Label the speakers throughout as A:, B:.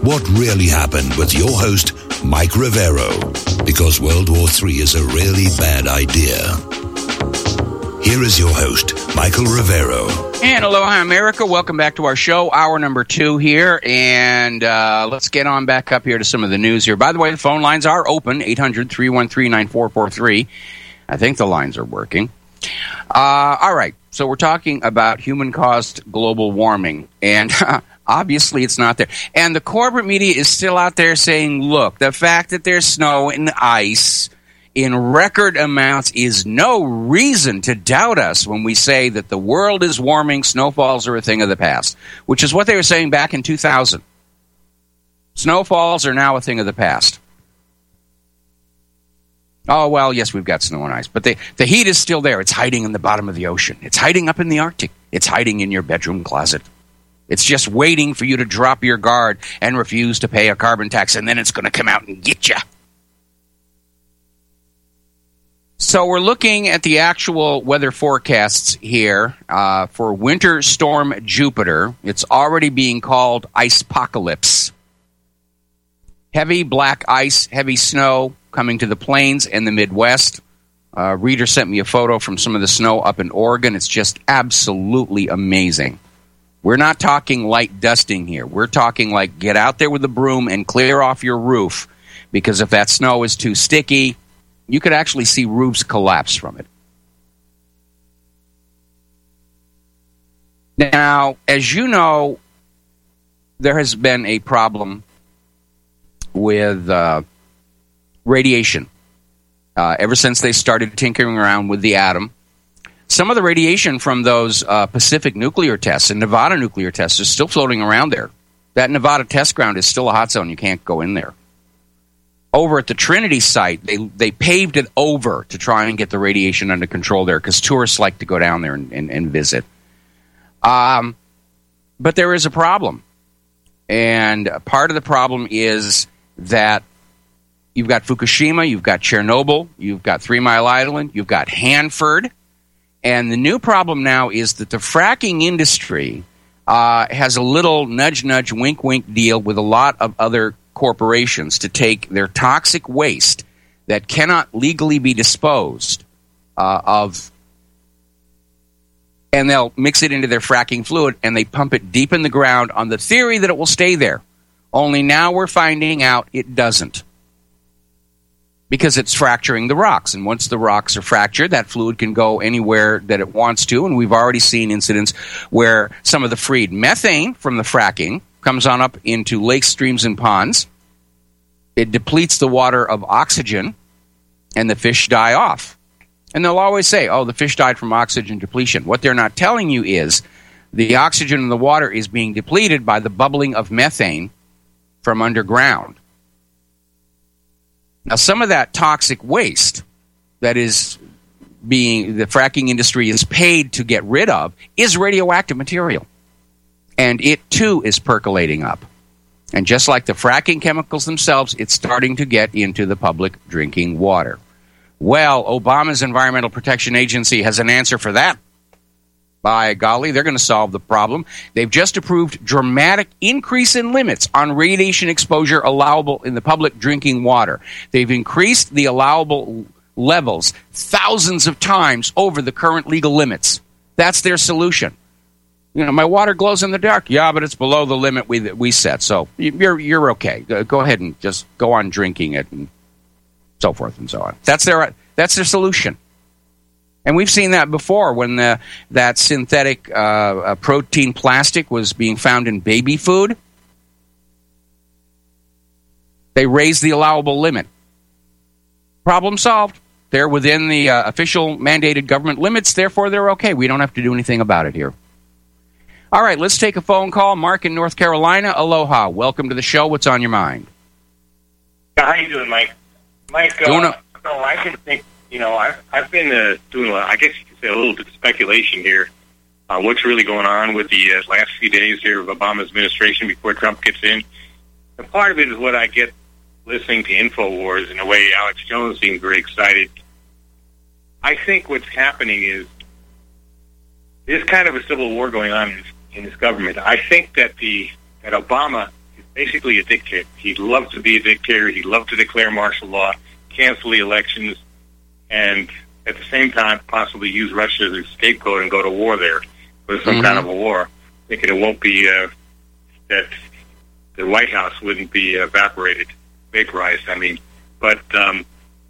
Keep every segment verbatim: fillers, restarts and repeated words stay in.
A: what really happened with your host, Mike Rivero, because World War Three is a really bad idea. Here is your host, Michael Rivero.
B: And aloha, America. Welcome back to our show, hour number two here. And uh, let's get on back up here to some of the news here. By the way, the phone lines are open, eight hundred, three one three, nine four four three. I think the lines are working. Uh, all right, so we're talking about human-caused global warming. And obviously it's not there. And the corporate media is still out there saying, look, the fact that there's snow and ice in record amounts is no reason to doubt us when we say that the world is warming, snowfalls are a thing of the past, which is what they were saying back in two thousand. Snowfalls are now a thing of the past. Oh, well, yes, we've got snow and ice, but they, the heat is still there. It's hiding in the bottom of the ocean. It's hiding up in the Arctic. It's hiding in your bedroom closet. It's just waiting for you to drop your guard and refuse to pay a carbon tax, and then it's going to come out and get you. So we're looking at the actual weather forecasts here uh, for Winter Storm Jupiter. It's already being called Icepocalypse. Heavy black ice, heavy snow coming to the plains and the Midwest. Uh, reader sent me a photo from some of the snow up in Oregon. It's just absolutely amazing. We're not talking light dusting here. We're talking like get out there with a broom and clear off your roof, because if that snow is too sticky, you could actually see roofs collapse from it. Now, as you know, there has been a problem with uh, radiation uh, ever since they started tinkering around with the atom. Some of the radiation from those uh, Pacific nuclear tests and Nevada nuclear tests is still floating around there. That Nevada test ground is still a hot zone. You can't go in there. Over at the Trinity site, they they paved it over to try and get the radiation under control there, because tourists like to go down there and, and, and visit. Um, but there is a problem. And part of the problem is that you've got Fukushima, you've got Chernobyl, you've got Three Mile Island, you've got Hanford. And the new problem now is that the fracking industry uh, has a little nudge, nudge, wink, wink deal with a lot of other corporations to take their toxic waste that cannot legally be disposed uh, of, and they'll mix it into their fracking fluid, and they pump it deep in the ground on the theory that it will stay there. Only now we're finding out it doesn't, because it's fracturing the rocks. And once the rocks are fractured, that fluid can go anywhere that it wants to. And we've already seen incidents where some of the freed methane from the fracking comes on up into lakes, streams, and ponds. It depletes the water of oxygen, and the fish die off. And they'll always say, oh, the fish died from oxygen depletion. What they're not telling you is the oxygen in the water is being depleted by the bubbling of methane from underground. Now, some of that toxic waste that is being, the fracking industry is paid to get rid of, is radioactive material. And it, too, is percolating up. And just like the fracking chemicals themselves, it's starting to get into the public drinking water. Well, Obama's Environmental Protection Agency has an answer for that. By golly, they're going to solve the problem. They've just approved dramatic increase in limits on radiation exposure allowable in the public drinking water. They've increased the allowable levels thousands of times over the current legal limits. That's their solution. You know, my water glows in the dark. Yeah, but it's below the limit we we set, so you're you're okay. Go ahead and just go on drinking it, and so forth and so on. That's their that's their solution. And we've seen that before when the, that synthetic uh, uh, protein plastic was being found in baby food. They raised the allowable limit. Problem solved. They're within the uh, official mandated government limits, therefore they're okay. We don't have to do anything about it here. All right, let's take a phone call. Mark in North Carolina. Aloha. Welcome to the show. What's on your mind?
C: How you doing, Mike? Mike, uh,
B: doing a-
C: so I can think, you know, I've, I've been uh, doing, I guess you could say, a little bit of speculation here on what's really going on with the uh, last few days here of Obama's administration before Trump gets in. And part of it is what I get listening to InfoWars, in a way Alex Jones seemed very excited. I think what's happening is there's kind of a civil war going on in this, in this government. I think that the that Obama is basically a dictator. He loved to be a dictator. He loved to declare martial law, cancel the elections, and at the same time possibly use Russia as a scapegoat and go to war there with some mm-hmm. kind of a war, thinking it won't be uh, that the White House wouldn't be evaporated, vaporized, I mean. But um,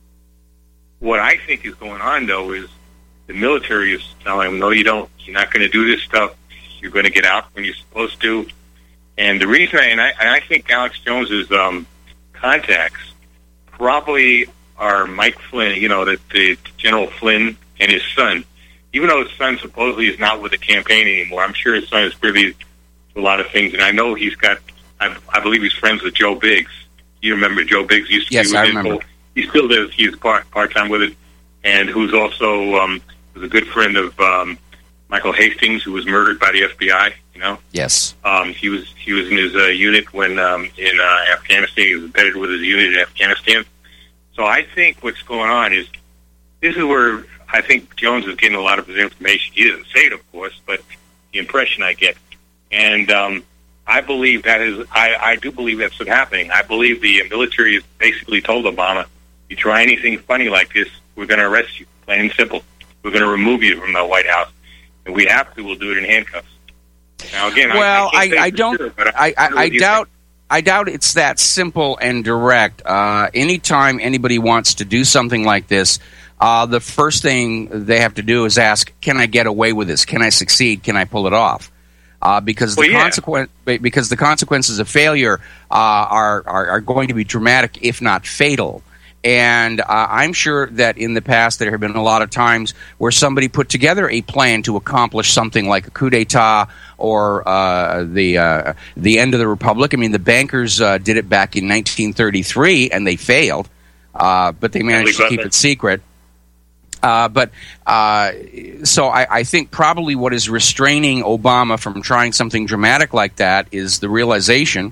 C: what I think is going on, though, is the military is telling them, no, you don't. You're not going to do this stuff. You're going to get out when you're supposed to. And the reason, I, and I, and I think Alex Jones's um, contacts probably are Mike Flynn, you know, the, the General Flynn and his son. Even though his son supposedly is not with the campaign anymore, I'm sure his son is privy to a lot of things. And I know he's got, I, I believe he's friends with Joe Biggs. You remember Joe Biggs used to
B: yes,
C: be with
B: I
C: it.
B: remember.
C: Well, he still does. He's part, part-time with it. And who's also um, was a good friend of um, Michael Hastings, who was murdered by the F B I, you know?
B: Yes.
C: Um, he was he was in his uh, unit when um, in uh, Afghanistan. He was embedded with his unit in Afghanistan. So I think what's going on is, this is where I think Jones is getting a lot of his information. He doesn't say it, of course, but the impression I get. And um, I believe that is, I, I do believe that's what's happening. I believe the military has basically told Obama, you try anything funny like this, we're going to arrest you, plain and simple. We're going to remove you from the White House. And we have to, we'll do it in handcuffs. Now, again,
B: well,
C: I, I,
B: I, I don't,
C: sure, but
B: I, I,
C: I,
B: I doubt, I doubt it's that simple and direct. Uh, anytime anybody wants to do something like this, uh, the first thing they have to do is ask, can I get away with this? Can I succeed? Can I pull it off? Uh, because the
C: well, yeah.
B: consequence, because the consequences of failure uh, are, are are going to be dramatic, if not fatal. And uh, I'm sure that in the past there have been a lot of times where somebody put together a plan to accomplish something like a coup d'état or uh, the uh, the end of the republic. I mean, the bankers uh, did it back in nineteen thirty-three, and they failed, uh, but they managed to keep it secret. Uh, but uh, so I, I think probably what is restraining Obama from trying something dramatic like that is the realization,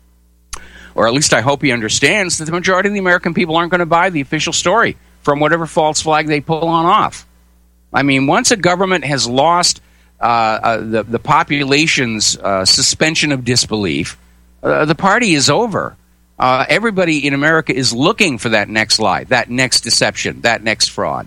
B: or at least I hope he understands, that the majority of the American people aren't going to buy the official story from whatever false flag they pull on off. I mean, once a government has lost uh, uh, the, the population's uh, suspension of disbelief, uh, the party is over. Uh, everybody in America is looking for that next lie, that next deception, that next fraud.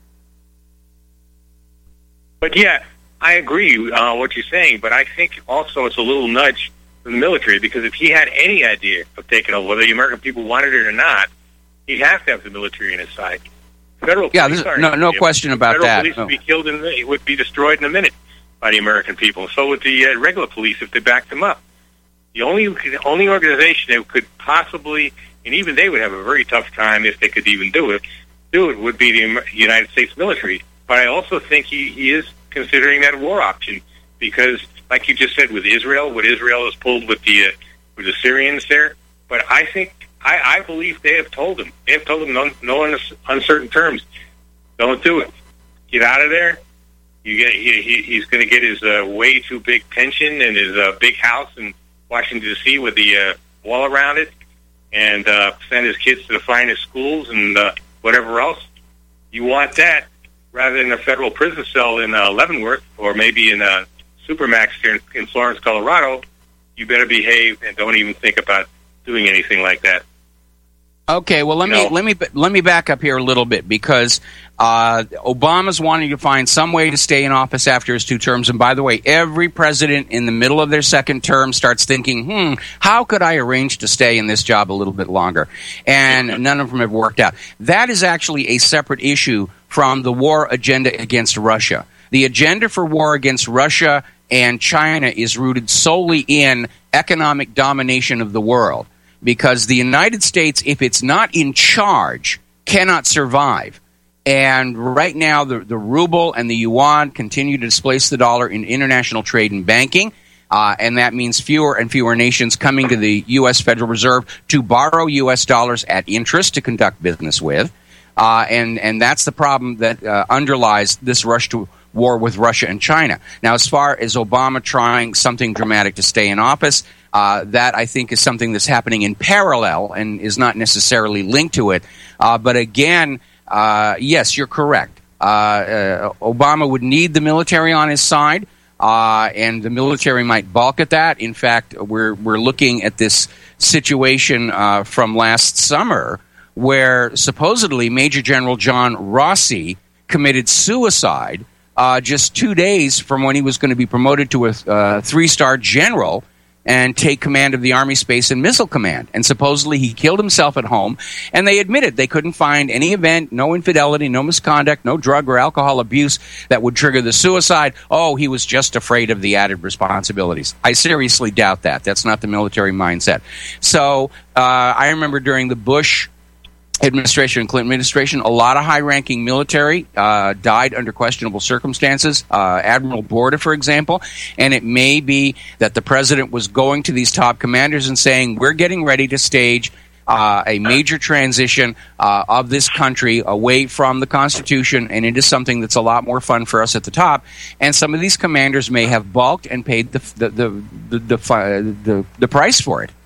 C: But yeah, I agree uh, what you're saying, but I think also it's a little nudge from the military, because if he had any idea of taking over, whether the American people wanted it or not, he'd have to have the military on his side. Federal
B: yeah,
C: police
B: no, no question about
C: federal
B: that.
C: Police
B: no.
C: would be killed in the, would be destroyed in a minute by the American people. So would the uh, regular police if they backed them up. The only the only organization that could possibly, and even they would have a very tough time if they could even do it, do it would be the United States military. But I also think he, he is considering that war option, because, like you just said, with Israel, what Israel has pulled with the uh, with the Syrians there. But I think I, I believe they have told him. They have told him no, no uncertain terms. Don't do it. Get out of there. You get he, he, he's going to get his uh, way too big pension and his uh, big house in Washington D C with the uh, wall around it, and uh, send his kids to the finest schools and uh, whatever else. You want that rather than a federal prison cell in uh, Leavenworth, or maybe in uh, Supermax here in, in Florence, Colorado. You better behave and don't even think about doing anything like that.
B: Okay, well let
C: you
B: me
C: know?
B: let me let me back up here a little bit, because uh, Obama's wanting to find some way to stay in office after his two terms. And by the way, every president in the middle of their second term starts thinking, "Hmm, how could I arrange to stay in this job a little bit longer?" And none of them have worked out. That is actually a separate issue from the war agenda against Russia. The agenda for war against Russia and China is rooted solely in economic domination of the world. Because the United States, if it's not in charge, cannot survive. And right now, the, the ruble and the yuan continue to displace the dollar in international trade and banking. Uh, and that means fewer and fewer nations coming to the U S Federal Reserve to borrow U S dollars at interest to conduct business with. Uh, and, and that's the problem that uh, underlies this rush to war with Russia and China. Now, as far as Obama trying something dramatic to stay in office, Uh, that I think is something that's happening in parallel and is not necessarily linked to it. Uh, but again, uh, yes, you're correct. Uh, uh, Obama would need the military on his side, uh, and the military might balk at that. In fact, we're we're looking at this situation uh, from last summer where supposedly Major General John Rossi committed suicide uh, just two days from when he was going to be promoted to a uh, three-star general and take command of the Army Space and Missile Command. And supposedly he killed himself at home, and they admitted they couldn't find any event, no infidelity, no misconduct, no drug or alcohol abuse that would trigger the suicide. Oh, he was just afraid of the added responsibilities. I seriously doubt that. That's not the military mindset. So uh, I remember during the Bush administration and Clinton administration, a lot of high-ranking military uh, died under questionable circumstances. Uh, Admiral Borda, for example, and it may be that the president was going to these top commanders and saying, we're getting ready to stage uh, a major transition uh, of this country away from the Constitution and into something that's a lot more fun for us at the top. And some of these commanders may have balked and paid the the the the, the, the, the, the price for it.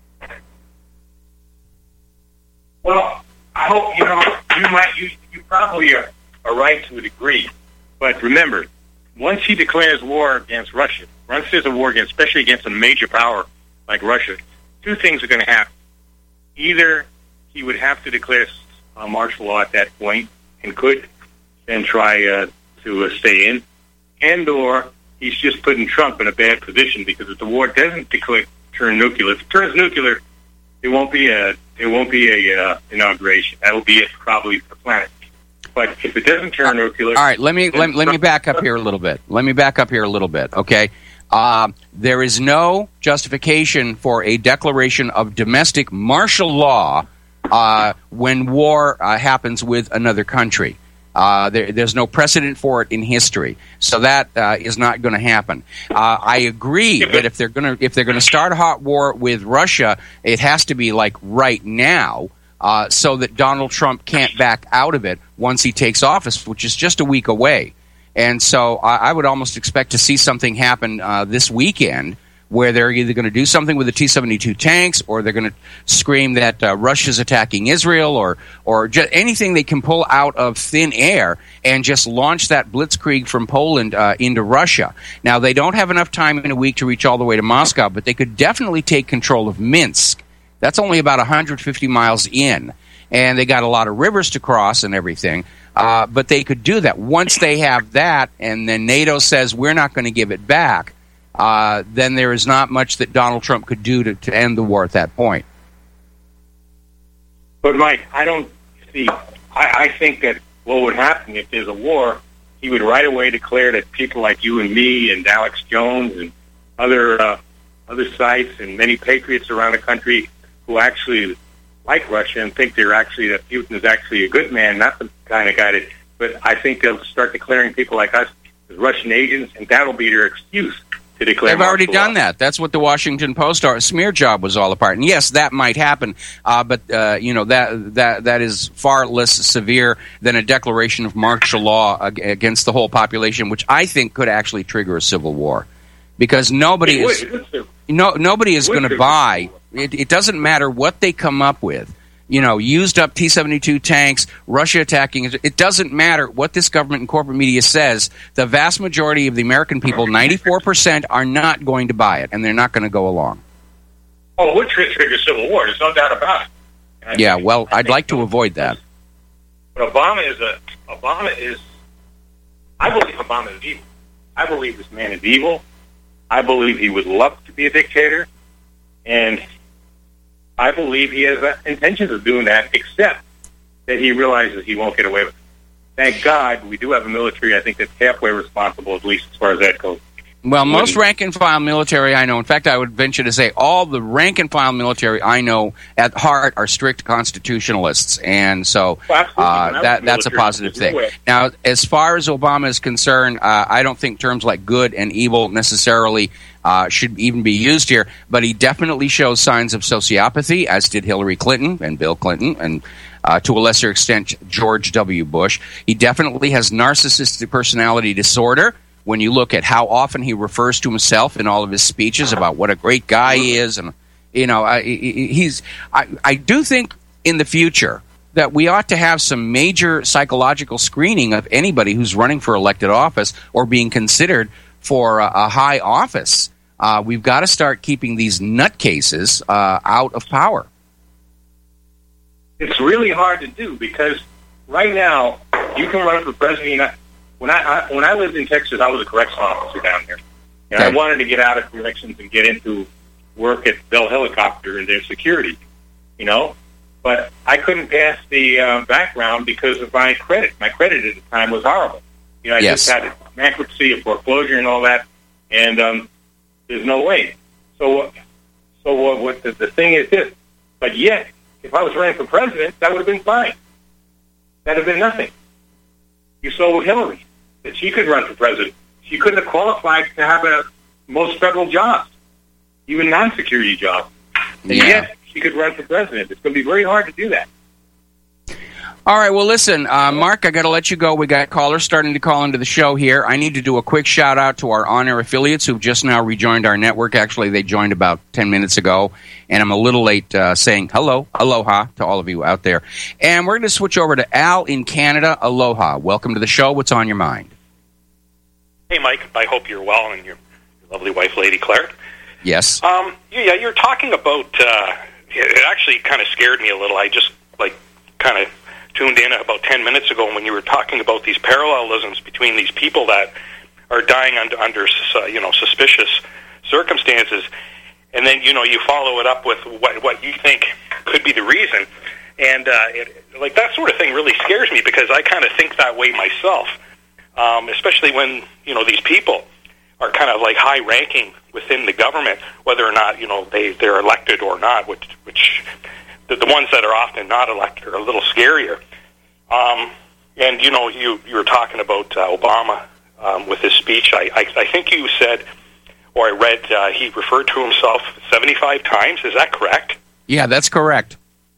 C: Well, I hope, you know, you might, you, you probably are, are right to a degree. But remember, once he declares war against Russia, once there's a war against, especially against a major power like Russia, two things are going to happen. Either he would have to declare uh, martial law at that point and could then try uh, to uh, stay in, and or he's just putting Trump in a bad position, because if the war doesn't declare, turn nuclear, if it turns nuclear, it won't be a It won't be a uh, inauguration. That will be it, probably for the planet. But if it doesn't turn nuclear,
B: all right. Let me let, let me back up here a little bit. Let me back up here a little bit. Okay, uh, there is no justification for a declaration of domestic martial law uh, when war uh, happens with another country. Uh, there, there's no precedent for it in history, so that uh, is not going to happen. Uh, I agree that if they're going to if they're going to start a hot war with Russia, it has to be like right now, uh, so that Donald Trump can't back out of it once he takes office, which is just a week away. And so I, I would almost expect to see something happen uh, this weekend, where they're either going to do something with the T seventy-two tanks, or they're going to scream that uh, Russia's attacking Israel, or or just anything they can pull out of thin air and just launch that blitzkrieg from Poland uh, into Russia. Now, they don't have enough time in a week to reach all the way to Moscow, but they could definitely take control of Minsk. That's only about one hundred fifty miles in, and they got a lot of rivers to cross and everything. Uh, but they could do that. Once they have that, and then NATO says, we're not going to give it back, Uh, then there is not much that Donald Trump could do to, to end the war at that point.
C: But, Mike, I don't see... I, I think that what would happen if there's a war, he would right away declare that people like you and me and Alex Jones and other uh, other sites and many patriots around the country who actually like Russia and think they're actually... that Putin is actually a good man, not the kind of guy that... But I think they'll start declaring people like us as Russian agents, and that'll be their excuse. They've
B: already done that. That's what the Washington Post smear job was all about. And yes, that might happen, uh, but uh, you know that that that is far less severe than a declaration of martial law against the whole population, which I think could actually trigger a civil war, because nobody is no nobody is going to buy. It, it doesn't matter what they come up with. You know, used up T seventy-two tanks, Russia attacking. It doesn't matter what this government and corporate media says. The vast majority of the American people, ninety-four percent, are not going to buy it, and they're not going to go along.
C: Oh, it would trigger civil war. There's no doubt about it. And
B: yeah,
C: think,
B: well,
C: I
B: I'd like to avoid that.
C: But Obama is a Obama is. I believe Obama is evil. I believe this man is evil. I believe he would love to be a dictator, and I believe he has intentions of doing that, except that he realizes he won't get away with it. Thank God we do have a military, I think, that's halfway responsible, at least as far as that goes.
B: Well, most rank-and-file military I know, in fact, I would venture to say all the rank-and-file military I know at heart are strict constitutionalists, and so uh, that that's a positive thing. Now, as far as Obama is concerned, uh, I don't think terms like good and evil necessarily uh, should even be used here, but he definitely shows signs of sociopathy, as did Hillary Clinton and Bill Clinton, and Uh, to a lesser extent, George W. Bush. He definitely has narcissistic personality disorder. When you look at how often he refers to himself in all of his speeches about what a great guy he is, and you know, I, he's. I, I do think in the future that we ought to have some major psychological screening of anybody who's running for elected office or being considered for a, a high office. Uh, we've got to start keeping these nutcases uh, out of power.
C: It's really hard to do because right now you can run for president. When I, I when I lived in Texas, I was a correctional officer down there, and okay. I wanted to get out of corrections and get into work at Bell Helicopter and their security, you know. But I couldn't pass the uh, background because of my credit. My credit at the time was horrible. You know, I
B: yes.
C: just had a bankruptcy, a foreclosure, and all that, and um, there's no way. So, so what, what the, the thing is this. But yet, if I was running for president, that would have been fine. That would have been nothing. You saw with Hillary that she could run for president. She couldn't have qualified to have a, most federal jobs, even non-security jobs. And
B: yeah.
C: yet, she could run for president. It's going to be very hard to do that.
B: All right, well, listen, uh, Mark, I got to let you go. We got callers starting to call into the show here. I need to do a quick shout-out to our on-air affiliates who've just now rejoined our network. Actually, they joined about ten minutes ago, and I'm a little late uh, saying hello, aloha to all of you out there. And we're going to switch over to Al in Canada. Aloha. Welcome to the show. What's on your mind?
D: Hey, Mike. I hope you're well and your lovely wife, Lady Claire.
B: Yes.
D: Um, yeah, you're talking about, uh, it actually kind of scared me a little. I just, like, kind of tuned in about ten minutes ago when you were talking about these parallelisms between these people that are dying under, under uh, you know, suspicious circumstances, and then, you know, you follow it up with what what you think could be the reason, and uh, it, like that sort of thing really scares me because I kind of think that way myself, um, especially when, you know, these people are kind of like high-ranking within the government, whether or not, you know, they they're elected or not, which which. The, the ones that are often not elected are a little scarier. Um, and, you know, you, you were talking about uh, Obama um, with his speech. I, I, I think you said, or I read, uh, he referred to himself seventy-five times. Is that correct?
B: Yeah, that's correct.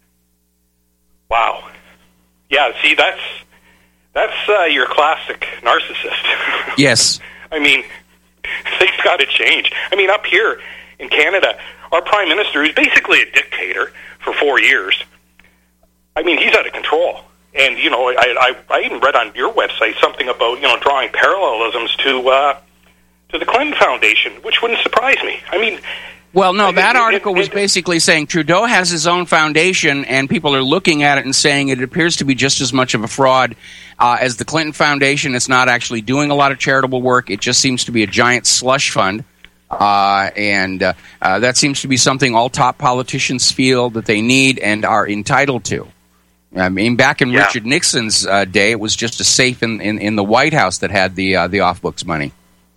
D: Wow. Yeah, see, that's, that's uh, your classic narcissist.
B: Yes.
D: I mean, things got to change. I mean, up here in Canada, our prime minister is basically a dictator for four years. I mean, he's out of control. And, you know, I, I, I even read on your website something about, you know, drawing parallelisms to uh, to the Clinton Foundation, which wouldn't surprise me. I mean...
B: Well, no, that
D: it,
B: article
D: it, it,
B: was basically saying Trudeau has his own foundation, and people are looking at it and saying it appears to be just as much of a fraud uh, as the Clinton Foundation. It's not actually doing a lot of charitable work. It just seems to be a giant slush fund. Uh, and uh, uh, that seems to be something all top politicians feel that they need and are entitled to. I mean, back in
D: yeah.
B: Richard Nixon's uh, day, it was just a safe in, in, in the White House that had the uh, the off-books money.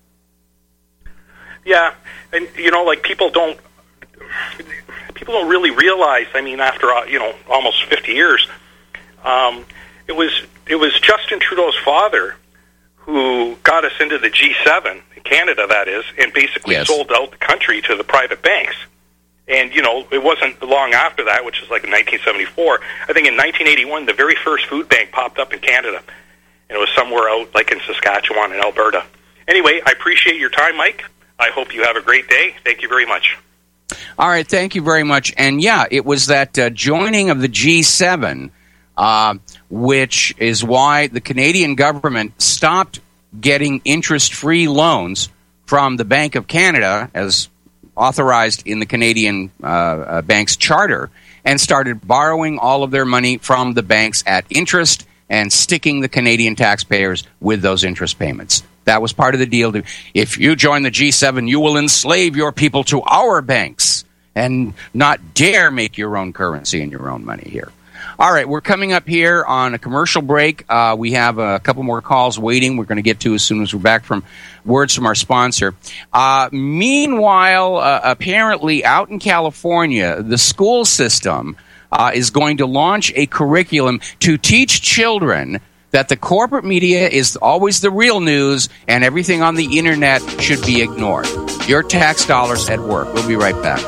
D: Yeah, and you know, like people don't people don't really realize. I mean, after uh, you know almost fifty years, um, it was it was Justin Trudeau's father who got us into the G seven, Canada that is, and basically
B: yes.
D: sold out the country to the private banks. And, you know, it wasn't long after that, which is like in nineteen seventy-four. I think in nineteen eighty-one, the very first food bank popped up in Canada. And it was somewhere out, like in Saskatchewan and Alberta. Anyway, I appreciate your time, Mike. I hope you have a great day. Thank you very much.
B: All right, thank you very much. And, yeah, it was that uh, joining of the G seven, uh, which is why the Canadian government stopped getting interest-free loans from the Bank of Canada, as authorized in the Canadian uh, uh, bank's charter, and started borrowing all of their money from the banks at interest and sticking the Canadian taxpayers with those interest payments. That was part of the deal. To, if you join the G seven, you will enslave your people to our banks and not dare make your own currency and your own money here. All right, we're coming up here on a commercial break. Uh, we have a couple more calls waiting we're going to get to as soon as we're back from words from our sponsor. Uh, meanwhile, uh, apparently out in California, the school system uh, is going to launch a curriculum to teach children that the corporate media is always the real news and everything on the internet should be ignored. Your tax dollars at work. We'll be right back.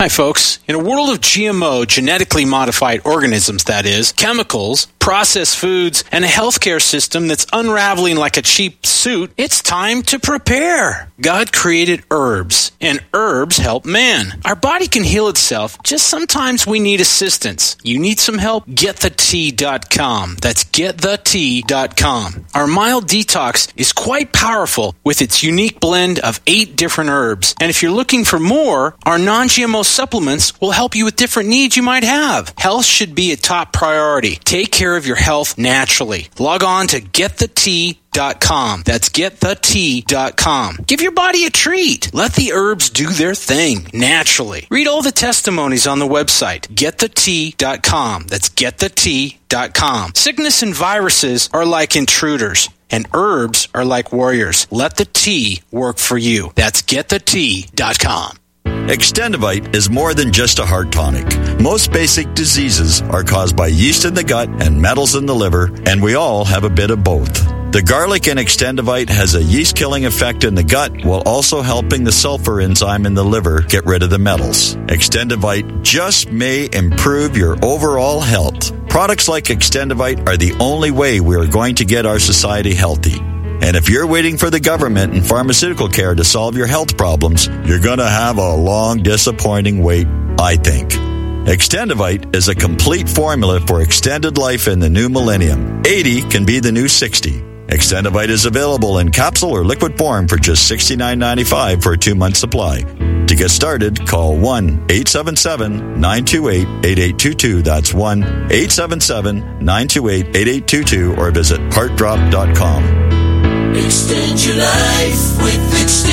E: Hi, folks. In a world of G M O, genetically modified organisms, that is, chemicals, processed foods, and a healthcare system that's unraveling like a cheap suit, it's time to prepare. God created herbs, and herbs help man. Our body can heal itself, just sometimes we need assistance. You need some help? get the tea dot com. That's get the tea dot com. Our mild detox is quite powerful with its unique blend of eight different herbs. And if you're looking for more, our non-G M O supplements will help you with different needs you might have. Health should be a top priority. Take care of your health naturally. Log on to get the tea dot com. That's get the tea dot com. Give your body a treat. Let the herbs do their thing naturally. Read all the testimonies on the website, get the tea dot com. That's get the tea dot com. Sickness and viruses are like intruders, and herbs are like warriors. Let the tea work for you. That's get the tea dot com.
F: Extendivite is more than just a heart tonic. Most basic diseases are caused by yeast in the gut and metals in the liver, and we all have a bit of both. The garlic in Extendivite has a yeast-killing effect in the gut while also helping the sulfur enzyme in the liver get rid of the metals. Extendivite just may improve your overall health. Products like Extendivite are the only way we are going to get our society healthy. And if you're waiting for the government and pharmaceutical care to solve your health problems, you're going to have a long, disappointing wait, I think. Extendivite is a complete formula for extended life in the new millennium. eighty can be the new sixty. Extendivite is available in capsule or liquid form for just sixty-nine ninety-five for a two-month supply. To get started, call one eight seven seven, nine two eight, eight eight two two. That's one eight seven seven, nine two eight, eight eight two two or visit heart drop dot com.
G: Extend your life with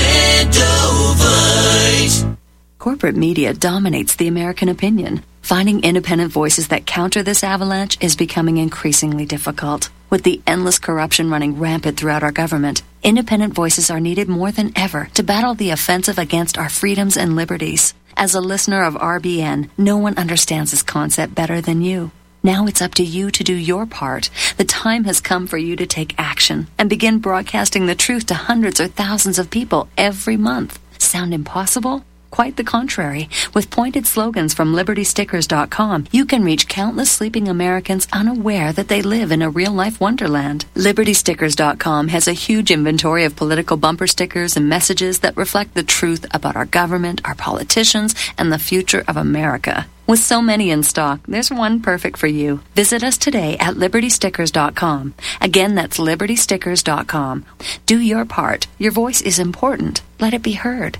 G: Extendovite.
H: Corporate media dominates the American opinion. Finding independent voices that counter this avalanche is becoming increasingly difficult. With the endless corruption running rampant throughout our government, independent voices are needed more than ever to battle the offensive against our freedoms and liberties. As a listener of R B N, no one understands this concept better than you. Now it's up to you to do your part. The time has come for you to take action and begin broadcasting the truth to hundreds or thousands of people every month. Sound impossible? Quite the contrary. With pointed slogans from liberty stickers dot com, you can reach countless sleeping Americans unaware that they live in a real-life wonderland. liberty stickers dot com has a huge inventory of political bumper stickers and messages that reflect the truth about our government, our politicians, and the future of America. With so many in stock, there's one perfect for you. Visit us today at liberty stickers dot com. Again, that's liberty stickers dot com. Do your part. Your voice is important. Let it be heard.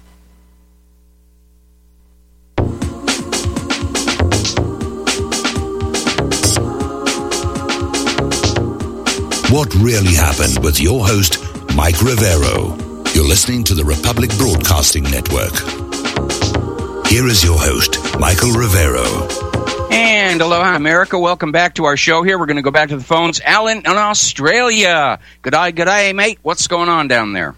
A: What Really Happened with your host, Mike Rivero. You're listening to the Republic Broadcasting Network. Here is your host, Michael Rivero.
B: And aloha, America. Welcome back to our show here. We're going to go back to the phones. Alan in Australia. G'day, g'day, mate. What's going on down there?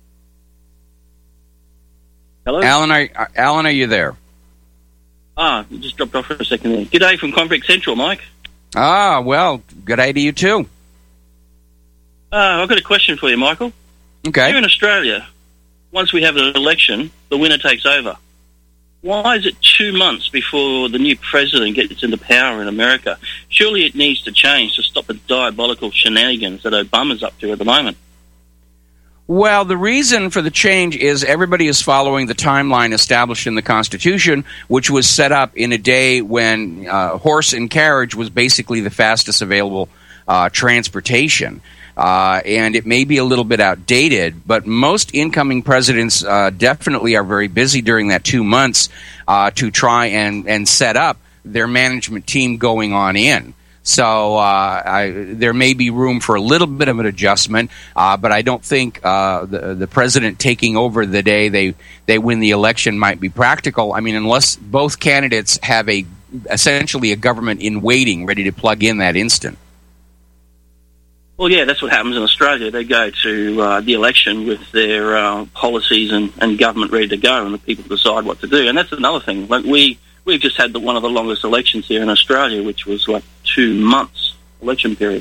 I: Hello?
B: Alan, are, Alan, are you there?
I: Ah, you just dropped off for a second there. G'day from Convict Central, Mike.
B: Ah, well, g'day to you too.
I: Uh, I've got a question for you, Michael.
B: Okay.
I: Here in Australia, once we have an election, the winner takes over. Why is it two months before the new president gets into power in America? Surely it needs to change to stop the diabolical shenanigans that Obama's up to at the moment.
B: Well, the reason for the change is everybody is following the timeline established in the Constitution, which was set up in a day when uh, horse and carriage was basically the fastest available uh, transportation. Uh, and it may be a little bit outdated, but most incoming presidents uh, definitely are very busy during that two months uh, to try and, and set up their management team going on in. So uh, I, there may be room for a little bit of an adjustment, uh, but I don't think uh, the, the president taking over the day they, they win the election might be practical. I mean, unless both candidates have a essentially a government in waiting ready to plug in that instant.
I: Well, yeah, that's what happens in Australia. They go to uh, the election with their uh, policies and, and government ready to go, and the people decide what to do. And that's another thing. Like we, we've just had the, one of the longest elections here in Australia, which was like two months election period.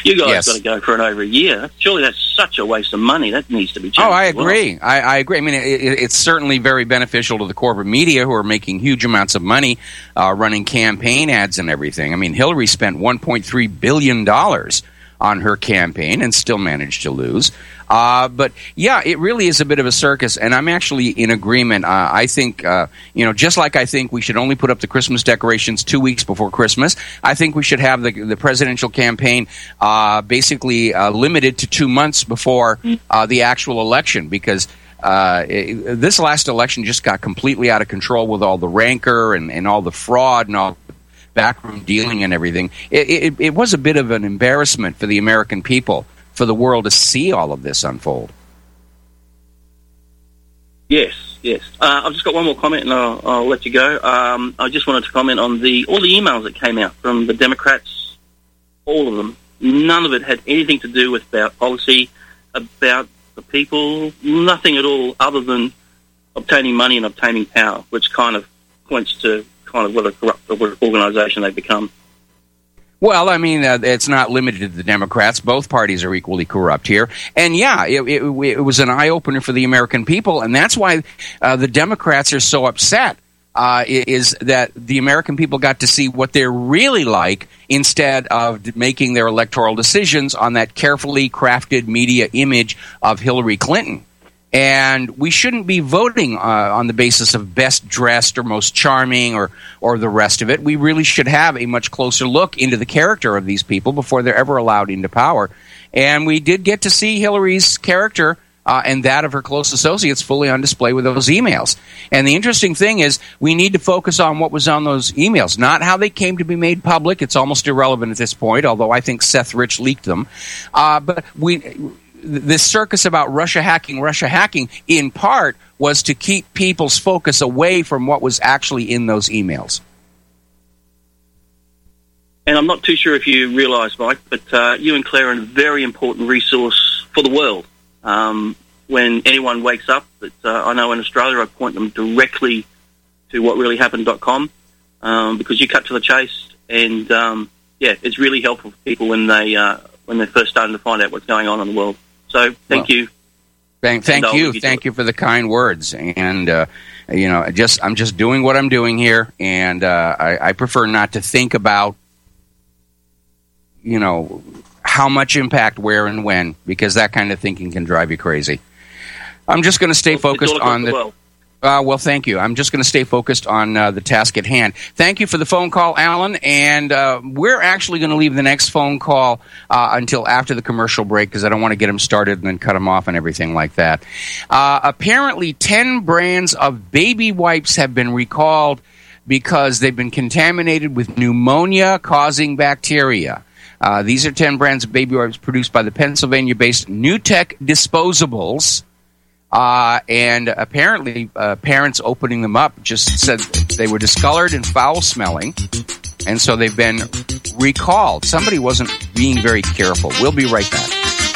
I: You guys
B: Yes.
I: got to go for it over a year. Surely that's such a waste of money. That needs to be changed.
B: Oh, I
I: as well.
B: agree. I, I agree. I mean, it, it, it's certainly very beneficial to the corporate media who are making huge amounts of money uh, running campaign ads and everything. I mean, Hillary spent one point three billion dollars on her campaign and still managed to lose. Uh, but, yeah, it really is a bit of a circus, and I'm actually in agreement. Uh, I think, uh, you know, just like I think we should only put up the Christmas decorations two weeks before Christmas, I think we should have the, the presidential campaign uh, basically uh, limited to two months before uh, the actual election, because uh, it, this last election just got completely out of control with all the rancor and, and all the fraud and all the backroom dealing and everything. It, it, it was a bit of an embarrassment for the American people, for the world to see all of this unfold.
I: Yes, yes. Uh, I've just got one more comment, and I'll, I'll let you go. Um, I just wanted to comment on the all the emails that came out from the Democrats, all of them. None of it had anything to do with about policy, about the people, nothing at all other than obtaining money and obtaining power, which kind of points to kind of what a corrupt organisation they've become.
B: Well, I mean, uh, it's not limited to the Democrats. Both parties are equally corrupt here. And, yeah, it, it, it was an eye-opener for the American people, and that's why uh, the Democrats are so upset, uh, is that the American people got to see what they're really like instead of making their electoral decisions on that carefully crafted media image of Hillary Clinton. And we shouldn't be voting uh, on the basis of best dressed or most charming or, or the rest of it. We really should have a much closer look into the character of these people before they're ever allowed into power. And we did get to see Hillary's character uh, and that of her close associates fully on display with those emails. And the interesting thing is we need to focus on what was on those emails, not how they came to be made public. It's almost irrelevant at this point, although I think Seth Rich leaked them. Uh, but we... This circus about Russia hacking, Russia hacking, in part, was to keep people's focus away from what was actually in those emails.
I: And I'm not too sure if you realise, Mike, but uh, you and Claire are a very important resource for the world. Um, when anyone wakes up, that uh, I know in Australia, I point them directly to what really happened dot com um, because you cut to the chase, and um, yeah, it's really helpful for people when they uh, when they're first starting to find out what's going on in the world. So thank
B: well,
I: you.
B: Thank, thank you. Thank you for the kind words. And, uh, you know, just I'm just doing what I'm doing here. And uh, I, I prefer not to think about, you know, how much impact, where, and when, because that kind of thinking can drive you crazy. I'm just going to stay
I: well,
B: focused on the...
I: the
B: Uh, well, thank you. I'm just going to stay focused on uh, the task at hand. Thank you for the phone call, Alan. And uh, we're actually going to leave the next phone call uh, until after the commercial break because I don't want to get them started and then cut them off and everything like that. Uh, apparently, ten brands of baby wipes have been recalled because they've been contaminated with pneumonia-causing bacteria. Uh, these are ten brands of baby wipes produced by the Pennsylvania-based NewTek Disposables. Uh, and apparently, uh, parents opening them up just said they were discolored and foul-smelling, and so they've been recalled. Somebody wasn't being very careful. We'll be right back.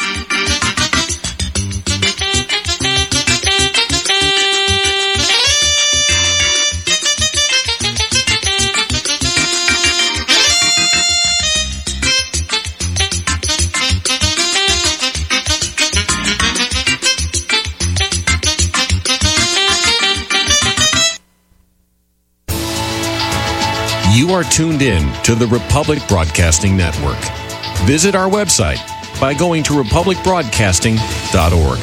J: You are tuned in to the Republic Broadcasting Network. Visit our website by going to republic broadcasting dot org.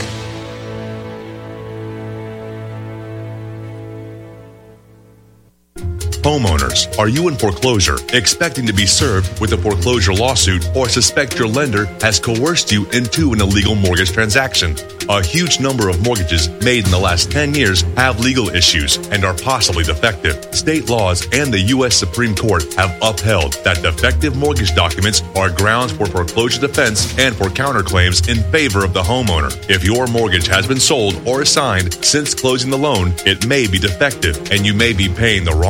K: Homeowners, are you in foreclosure, expecting to be served with a foreclosure lawsuit, or suspect your lender has coerced you into an illegal mortgage transaction? A huge number of mortgages made in the last ten years have legal issues and are possibly defective. State laws and the U S Supreme Court have upheld that defective mortgage documents are grounds for foreclosure defense and for counterclaims in favor of the homeowner. If your mortgage has been sold or assigned since closing the loan, it may be defective and you may be paying the wrong party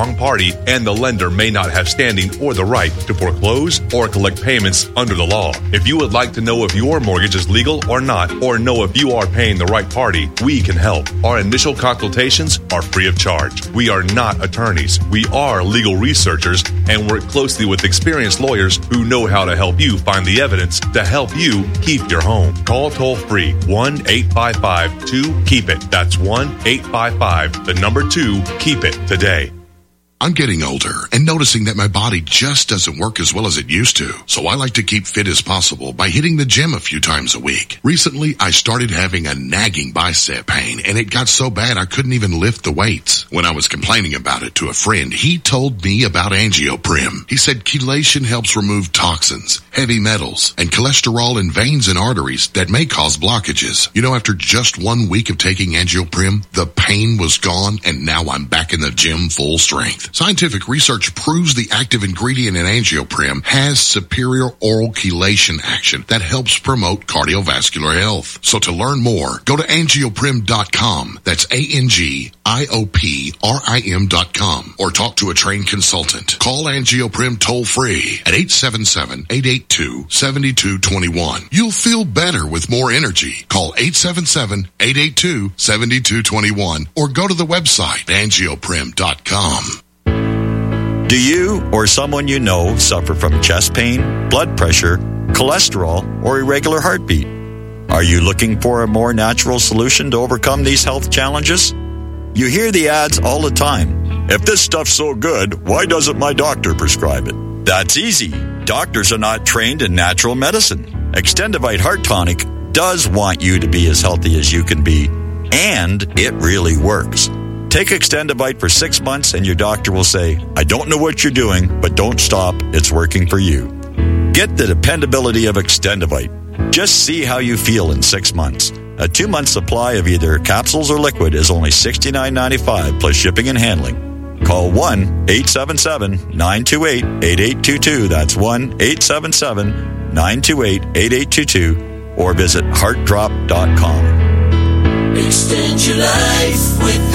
K: party, and the lender may not have standing or the right to foreclose or collect payments under the law. If you would like to know if your mortgage is legal or not, or know if you are paying the right party, we can help. Our initial consultations are free of charge. We are not attorneys. We are legal researchers and work closely with experienced lawyers who know how to help you find the evidence to help you keep your home. Call toll free one eight five five two keep it. That's one eight five five, the number two, keep it today.
L: I'm getting older and noticing that my body just doesn't work as well as it used to. So I like to keep fit as possible by hitting the gym a few times a week. Recently, I started having a nagging bicep pain, and it got so bad I couldn't even lift the weights. When I was complaining about it to a friend, he told me about Angioprim. He said chelation helps remove toxins, heavy metals, and cholesterol in veins and arteries that may cause blockages. You know, after just one week of taking Angioprim, the pain was gone, and now I'm back in the gym full strength. Scientific research proves the active ingredient in Angioprim has superior oral chelation action that helps promote cardiovascular health. So to learn more, go to angioprim dot com. That's A N G I O P R I M dot com. Or talk to a trained consultant. Call Angioprim toll free at eight seven seven, eight eight two, seven two two one. You'll feel better with more energy. Call eight seven seven, eight eight two, seven two two one or go to the website angioprim dot com.
F: Do you or someone you know suffer from chest pain, blood pressure, cholesterol, or irregular heartbeat? Are you looking for a more natural solution to overcome these health challenges? You hear the ads all the time. If this stuff's so good, why doesn't my doctor prescribe it? That's easy. Doctors are not trained in natural medicine. Extendivite Heart Tonic does want you to be as healthy as you can be, and it really works. Take Extendivite for six months and your doctor will say, I don't know what you're doing, but don't stop. It's working for you. Get the dependability of Extendivite. Just see how you feel in six months. A two-month supply of either capsules or liquid is only sixty-nine ninety-five plus shipping and handling. Call one eight seven seven, nine two eight, eight eight two two. That's one eight seven seven, nine two eight, eight eight two two or visit heart drop dot com.
G: Extend your life with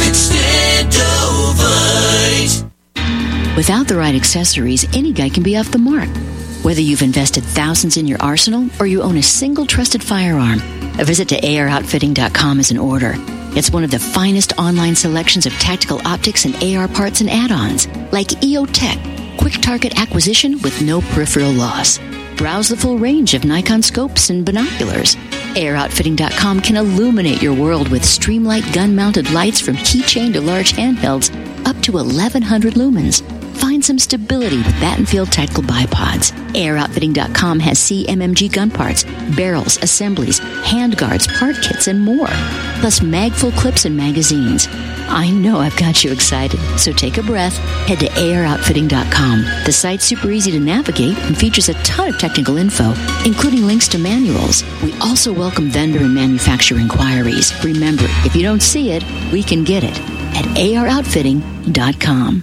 G: Extendovite.
M: Without the right accessories, any guy can be off the mark. Whether you've invested thousands in your arsenal or you own a single trusted firearm, a visit to A R outfitting dot com is in order. It's one of the finest online selections of tactical optics and A R parts and add-ons, like E O Tech, quick target acquisition with no peripheral loss. Browse the full range of Nikon scopes and binoculars. A R outfitting dot com can illuminate your world with Streamlight gun-mounted lights from keychain to large handhelds up to eleven hundred lumens. Find some stability with Battenfield tactical bipods. A R outfitting dot com has C M M G gun parts, barrels, assemblies, handguards, part kits, and more. Plus mag-full clips and magazines. I know I've got you excited, so take a breath. Head to A R outfitting dot com. The site's super easy to navigate and features a ton of technical info, including links to manuals. We also welcome vendor and manufacturer inquiries. Remember, if you don't see it, we can get it at A R outfitting dot com.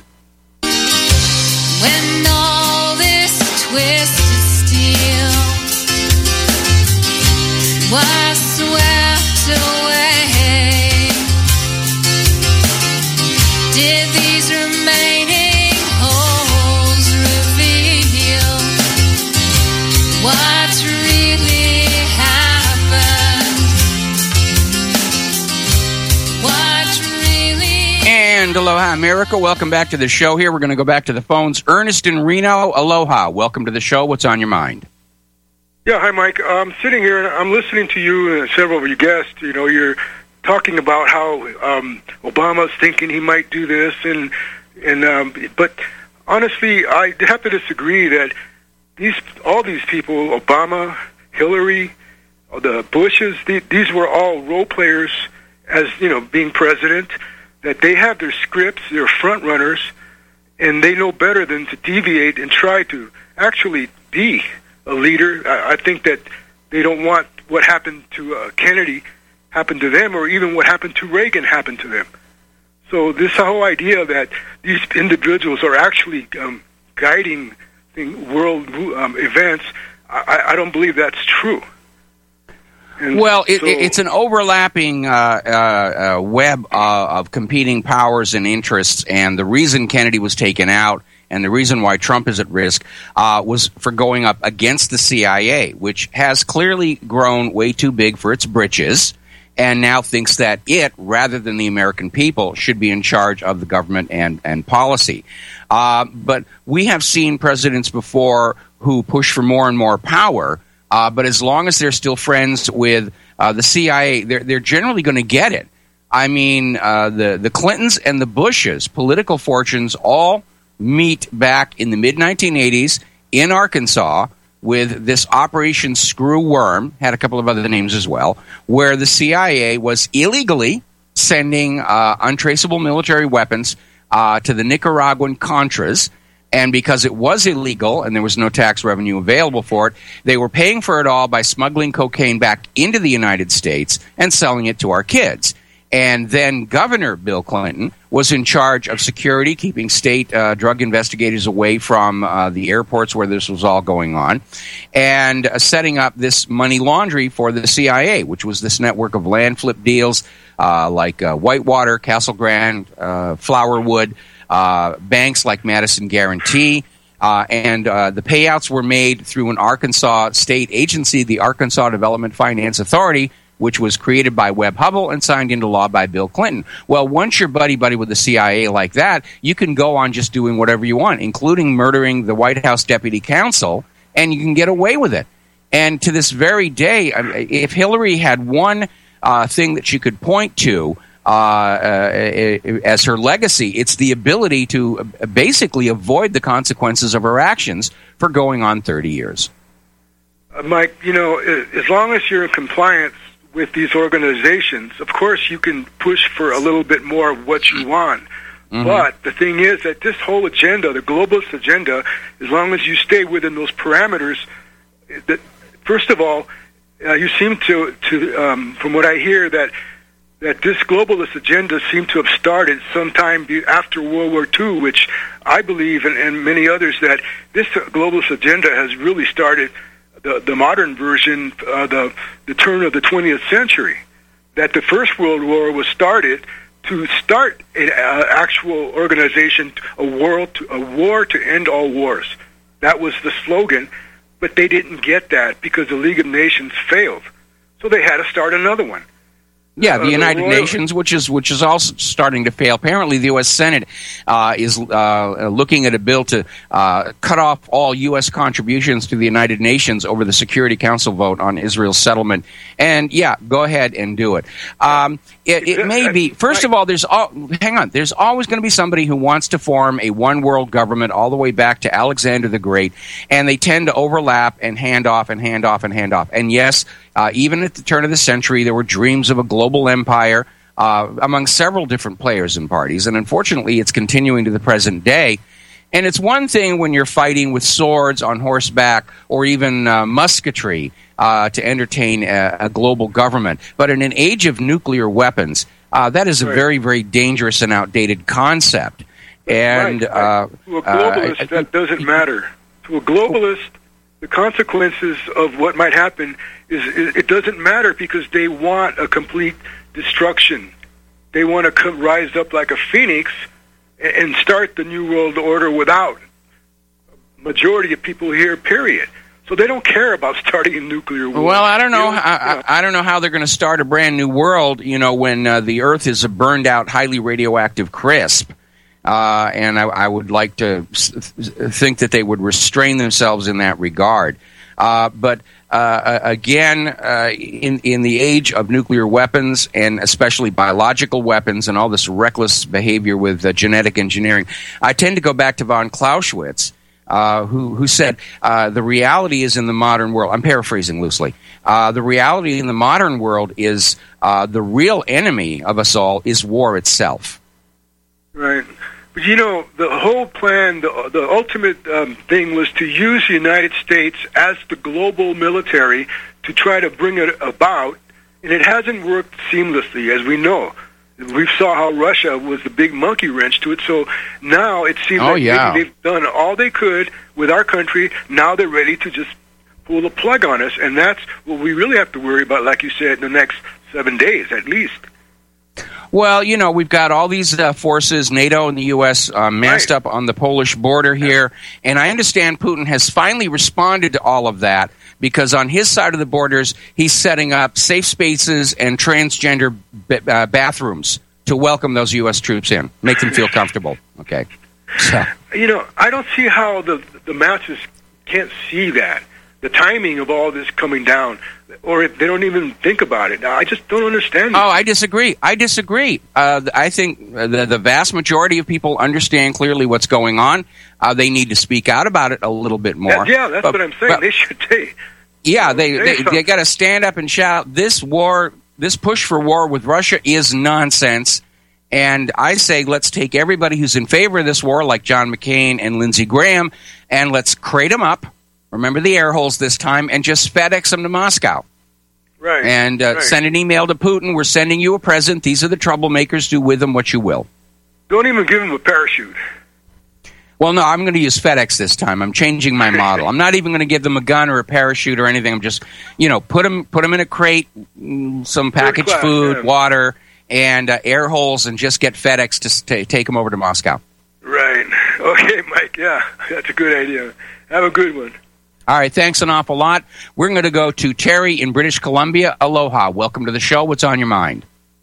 N: When all this twisted steel was swept away, did these remaining holes reveal what's really happened? What really
B: And aloha, America. Welcome back to the show here. We're going to go back to the phones. Ernest in Reno, aloha. Welcome to the show. What's on your mind?
O: Yeah, hi, Mike. I'm sitting here and I'm listening to you and several of your guests. You know, you're talking about how um, Obama's thinking he might do this, and and um, but honestly, I have to disagree that these all these people, Obama, Hillary, the Bushes, the, these were all role players as, you know, being president. That they have their scripts, they're front runners, and they know better than to deviate and try to actually be a leader. I, I think that they don't want what happened to uh, Kennedy happen to them, or even what happened to Reagan happen to them. So this whole idea that these individuals are actually um, guiding thing, world um, events, I, I don't believe that's true. And
B: well, it,
O: so,
B: it's an overlapping uh, uh, uh, web uh, of competing powers and interests, and the reason Kennedy was taken out and the reason why Trump is at risk uh, was for going up against the C I A, which has clearly grown way too big for its britches, and now thinks that it, rather than the American people, should be in charge of the government and, and policy. Uh, but we have seen presidents before who push for more and more power, uh, but as long as they're still friends with uh, the C I A, they're, they're generally going to get it. I mean, uh, the, the Clintons and the Bushes' political fortunes all meet back in the mid nineteen eighties in Arkansas with this Operation Screw Worm, had a couple of other names as well, where the C I A was illegally sending uh, untraceable military weapons uh, to the Nicaraguan Contras, and because it was illegal and there was no tax revenue available for it, they were paying for it all by smuggling cocaine back into the United States and selling it to our kids. And then Governor Bill Clinton was in charge of security, keeping state uh, drug investigators away from uh, the airports where this was all going on, and uh, setting up this money laundry for the C I A, which was this network of land flip deals uh, like uh, Whitewater, Castle Grand, uh, Flowerwood, uh, banks like Madison Guarantee. Uh, and uh, the payouts were made through an Arkansas state agency, the Arkansas Development Finance Authority, which was created by Webb Hubbell and signed into law by Bill Clinton. Well, once you're buddy-buddy with the C I A like that, you can go on just doing whatever you want, including murdering the White House deputy counsel, and you can get away with it. And to this very day, if Hillary had one uh, thing that she could point to uh, uh, as her legacy, it's the ability to basically avoid the consequences of her actions for going on thirty years.
O: Uh, Mike, you know, as long as you're in compliance with these organizations, of course you can push for a little bit more of what you want. Mm-hmm. But the thing is that this whole agenda, the globalist agenda, as long as you stay within those parameters, that first of all, uh, you seem to, to um, from what I hear, that that this globalist agenda seemed to have started sometime be- after World War Two, which I believe, and, and many others, that this globalist agenda has really started The, the modern version, uh, the the turn of the twentieth century, that the First World War was started to start an uh, actual organization, a world, to, a war to end all wars. That was the slogan, but they didn't get that because the League of Nations failed, so they had to start another one.
B: Yeah, the
O: uh,
B: United
O: the Royal-
B: Nations, which is which is also starting to fail. Apparently, the U S Senate uh, is uh, looking at a bill to uh, cut off all U S contributions to the United Nations over the Security Council vote on Israel's settlement. And yeah, go ahead and do it. Um, it, it may be. First of all, there's all, hang on. There's always going to be somebody who wants to form a one world government all the way back to Alexander the Great, and they tend to overlap and hand off and hand off and hand off. And yes. Uh, even at the turn of the century, there were dreams of a global empire uh, among several different players and parties, and unfortunately, it's continuing to the present day. And it's one thing when you're fighting with swords on horseback or even uh, musketry uh, to entertain a, a global government, but in an age of nuclear weapons, uh, that is a very, very dangerous and outdated concept. And
O: right, right.
B: Uh,
O: to a globalist,
B: uh,
O: that doesn't matter. To a globalist, the consequences of what might happen is, is it doesn't matter because they want a complete destruction. They want to come, rise up like a phoenix and, and start the new world order without majority of people here, period. So they don't care about starting a nuclear war.
B: Well, I don't know.
O: You know,
B: I, I, I don't know how they're going to start a brand new world, you know, when uh, the Earth is a burned out, highly radioactive crisp. Uh, and I, I would like to s- think that they would restrain themselves in that regard. Uh, but uh, again, uh, in in the age of nuclear weapons and especially biological weapons and all this reckless behavior with uh, genetic engineering, I tend to go back to von Clausewitz, uh, who who said uh, the reality is in the modern world. I'm paraphrasing loosely. Uh, the reality in the modern world is uh, the real enemy of us all is war itself.
O: Right. But, you know, the whole plan, the, the ultimate um, thing was to use the United States as the global military to try to bring it about, and it hasn't worked seamlessly, as we know. We saw how Russia was the big monkey wrench to it, so now it seems
B: oh,
O: like
B: yeah.
O: maybe they've done all they could with our country. Now they're ready to just pull the plug on us, and that's what we really have to worry about, like you said, in the next seven days at least.
B: Well, you know, we've got all these uh, forces, NATO and the U S, uh, massed right. up on the Polish border here, and I understand Putin has finally responded to all of that, because on his side of the borders, he's setting up safe spaces and transgender b- uh, bathrooms to welcome those U S troops in, make them feel comfortable. Okay. So.
O: You know, I don't see how the the masses can't see that, the timing of all this coming down, or if they don't even think about it. I just don't understand it.
B: Oh, I disagree. I disagree. Uh, I think the, the vast majority of people understand clearly what's going on. Uh, they need to speak out about it a little bit more.
O: That, yeah, that's
B: but,
O: what I'm saying.
B: But,
O: they should say.
B: Yeah, they they, they got to stand up and shout, this war, this push for war with Russia is nonsense. And I say, let's take everybody who's in favor of this war, like John McCain and Lindsey Graham, and let's crate them up. Remember the air holes this time, and just FedEx them to Moscow.
O: Right.
B: And uh,
O: right.
B: send an email to Putin. We're sending you a present. These are the troublemakers. Do with them what you will.
O: Don't even give them a parachute.
B: Well, no, I'm going to use FedEx this time. I'm changing my model. I'm not even going to give them a gun or a parachute or anything. I'm just, you know, put them, put them in a crate, some packaged
O: class,
B: food,
O: yeah.
B: water, and uh, air holes, and just get FedEx to t- take them over to Moscow.
O: Right. Okay, Mike. Yeah, that's a good idea. Have a good one.
B: All right, thanks an awful lot. We're going to go to Terry in British Columbia. Aloha. Welcome to the show. What's on your mind?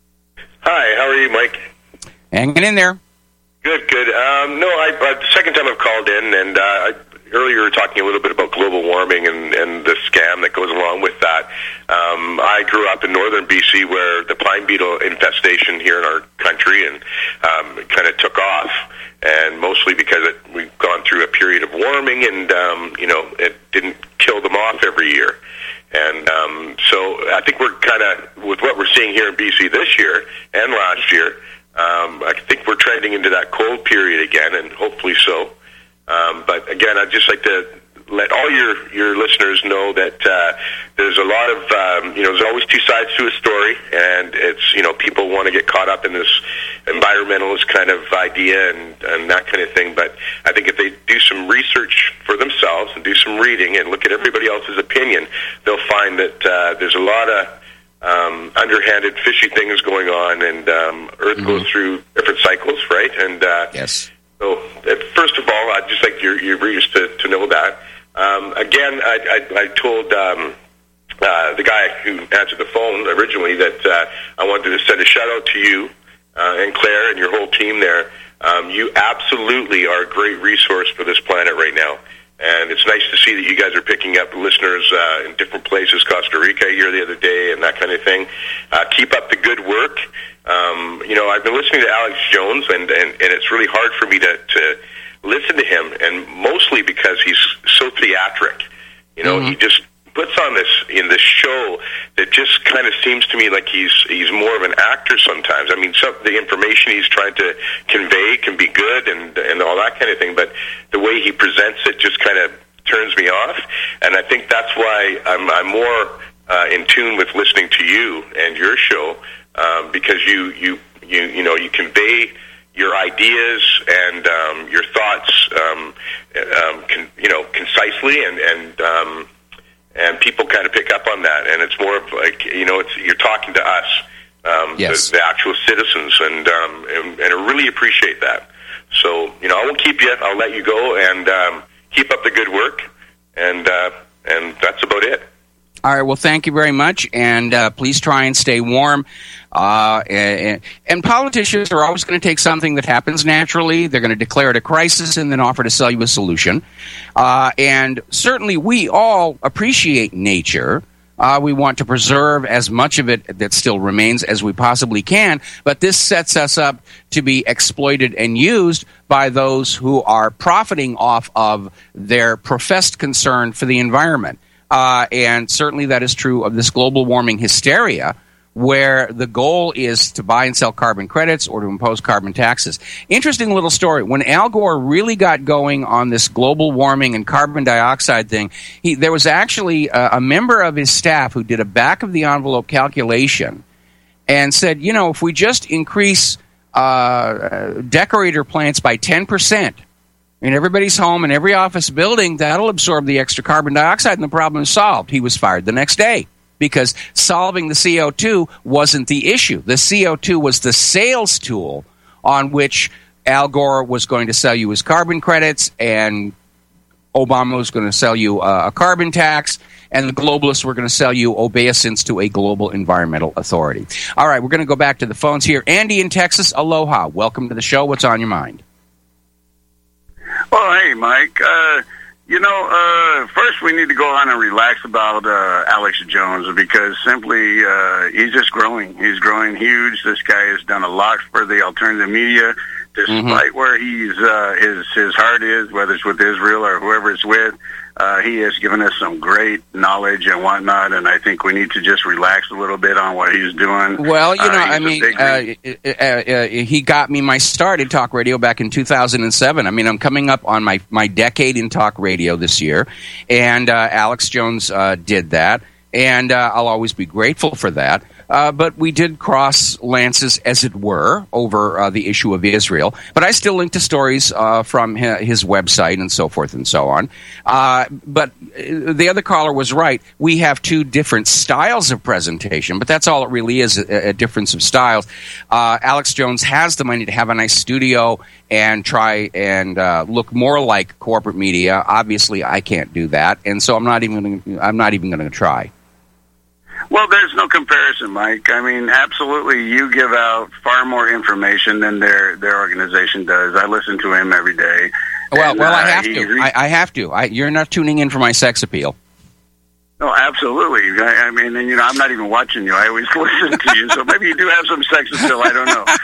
P: Hi, how are you, Mike?
B: Hanging in there.
P: Good, good. Um, no, I, I, the second time I've called in, and uh, I, earlier you were talking a little bit about global warming and, and the scam that goes along with that. Um, I grew up in northern B C where the pine beetle infestation here in our country and um, it kind of took off, and mostly because it, we've gone through a period of warming, and um, you know, it didn't kill them off every year. And um, so I think we're kind of, with what we're seeing here in B C this year and last year, um, I think we're trending into that cold period again, and hopefully so. Um, but again, I'd just like to let all your, your listeners know that uh, there's a lot of, um, you know, there's always two sides to a story, and it's, you know, people want to get caught up in this environmentalist kind of idea and, and that kind of thing. But I think if they do some research for themselves and do some reading and look at everybody else's opinion, they'll find that uh, there's a lot of um, underhanded, fishy things going on, and um, Earth mm-hmm. goes through different cycles, right? And uh,
B: yes.
P: So, uh, first of all, I'd just like your, your readers to, to know that. Um, again, I, I, I told um, uh, the guy who answered the phone originally that uh, I wanted to send a shout-out to you uh, and Claire and your whole team there. Um, you absolutely are a great resource for this planet right now. And it's nice to see that you guys are picking up listeners uh, in different places, Costa Rica here the other day and that kind of thing. Uh, keep up the good work. Um, you know, I've been listening to Alex Jones, and, and, and it's really hard for me to, to listen to him, and mostly because he's so theatric. You know, mm-hmm. he just puts on this in this show that just kind of seems to me like he's he's more of an actor sometimes. I mean, some the information he's trying to convey can be good and and all that kind of thing, but the way he presents it just kind of turns me off. And I think that's why I'm I'm more uh, in tune with listening to you and your show. Um, because you, you, you, you know, you convey your ideas and um, your thoughts, um, um, con, you know, concisely, and and um, and people kind of pick up on that. And it's more of like, you know, it's you're talking to us, um,
B: yes.
P: the, the actual citizens, and, um, and and I really appreciate that. So, you know, I won't keep you. I'll let you go, and um, keep up the good work, and uh, and that's about it.
B: All right, well, thank you very much, and uh, please try and stay warm. Uh, and, and politicians are always going to take something that happens naturally. They're going to declare it a crisis and then offer to sell you a solution. Uh, and certainly we all appreciate nature. Uh, we want to preserve as much of it that still remains as we possibly can, but this sets us up to be exploited and used by those who are profiting off of their professed concern for the environment. Uh, and certainly that is true of this global warming hysteria, where the goal is to buy and sell carbon credits or to impose carbon taxes. Interesting little story. When Al Gore really got going on this global warming and carbon dioxide thing, he, there was actually a, a member of his staff who did a back-of-the-envelope calculation and said, you know, if we just increase uh, decorator plants by ten percent, in everybody's home and every office building, that'll absorb the extra carbon dioxide, and the problem is solved. He was fired the next day because solving the C O two wasn't the issue. The C O two was the sales tool on which Al Gore was going to sell you his carbon credits, and Obama was going to sell you uh, a carbon tax, and the globalists were going to sell you obeisance to a global environmental authority. All right, we're going to go back to the phones here. Andy in Texas, aloha. Welcome to the show. What's on your mind?
Q: Well, hey, Mike. Uh, you know, uh, first we need to go on and relax about uh, Alex Jones because simply uh, he's just growing. He's growing huge. This guy has done a lot for the alternative media, despite mm-hmm. where he's uh, his his heart is, whether it's with Israel or whoever it's with. Uh, he has given us some great knowledge and whatnot, and I think we need to just relax a little bit on what he's doing.
B: Well, you know,
Q: uh,
B: I mean, uh, uh, uh, he got me my start in talk radio back in two thousand seven. I mean, I'm coming up on my, my decade in talk radio this year, and uh, Alex Jones uh, did that, and uh, I'll always be grateful for that. Uh, but we did cross lances, as it were, over uh, the issue of Israel. But I still link to stories uh, from his website and so forth and so on. Uh, but the other caller was right. We have two different styles of presentation, but that's all it really is, a, a difference of styles. Uh, Alex Jones has the money to have a nice studio and try and uh, look more like corporate media. Obviously, I can't do that, and so I'm not even gonna, I'm not even going to try.
Q: Well, there's no comparison, Mike. I mean, absolutely, you give out far more information than their their organization does. I listen to him every day.
B: Well,
Q: and,
B: well,
Q: uh,
B: I have
Q: he,
B: to. I, I have to. I, you're not tuning in for my sex appeal.
Q: No, absolutely. I, I mean, and, you know, I'm not even watching you. I always listen to you, so maybe you do have some sex appeal. I don't know.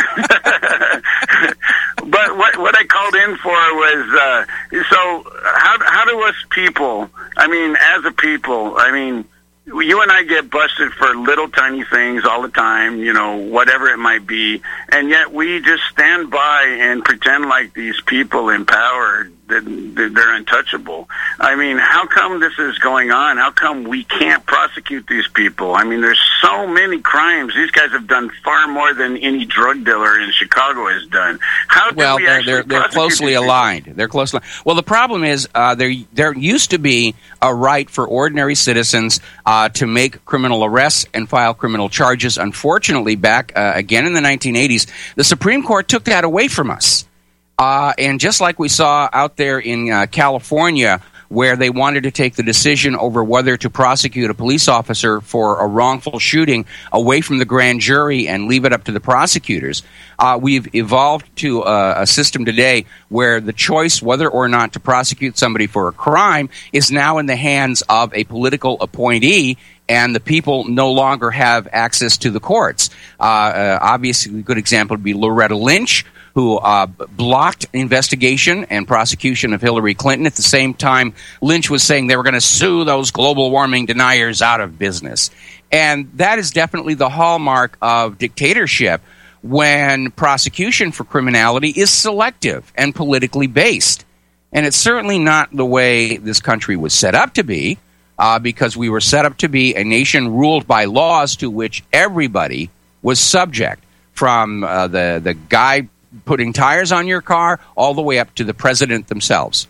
Q: But what what I called in for was uh, so how how do us people? I mean, as a people, I mean. You and I get busted for little tiny things all the time, you know, whatever it might be, and yet we just stand by and pretend like these people in power, that they're untouchable. I mean, how come this is going on? How come we can't prosecute these people? I mean, there's so many crimes. These guys have done far more than any drug dealer in Chicago has done. How do
B: well,
Q: we
B: they're,
Q: actually
B: they're, they're closely
Q: these
B: aligned. They're closely. Well, the problem is uh, there there used to be a right for ordinary citizens uh, to make criminal arrests and file criminal charges. Unfortunately, back uh, again in the nineteen eighties, the Supreme Court took that away from us. Uh, and just like we saw out there in uh, California, where they wanted to take the decision over whether to prosecute a police officer for a wrongful shooting away from the grand jury and leave it up to the prosecutors, uh, we've evolved to a, a system today where the choice whether or not to prosecute somebody for a crime is now in the hands of a political appointee, and the people no longer have access to the courts. Uh, uh, obviously, a good example would be Loretta Lynch, who uh, blocked investigation and prosecution of Hillary Clinton. At the same time, Lynch was saying they were going to sue those global warming deniers out of business. And that is definitely the hallmark of dictatorship, when prosecution for criminality is selective and politically based. And it's certainly not the way this country was set up to be, uh, because we were set up to be a nation ruled by laws to which everybody was subject, from uh, the, the guy putting tires on your car all the way up to the president themselves.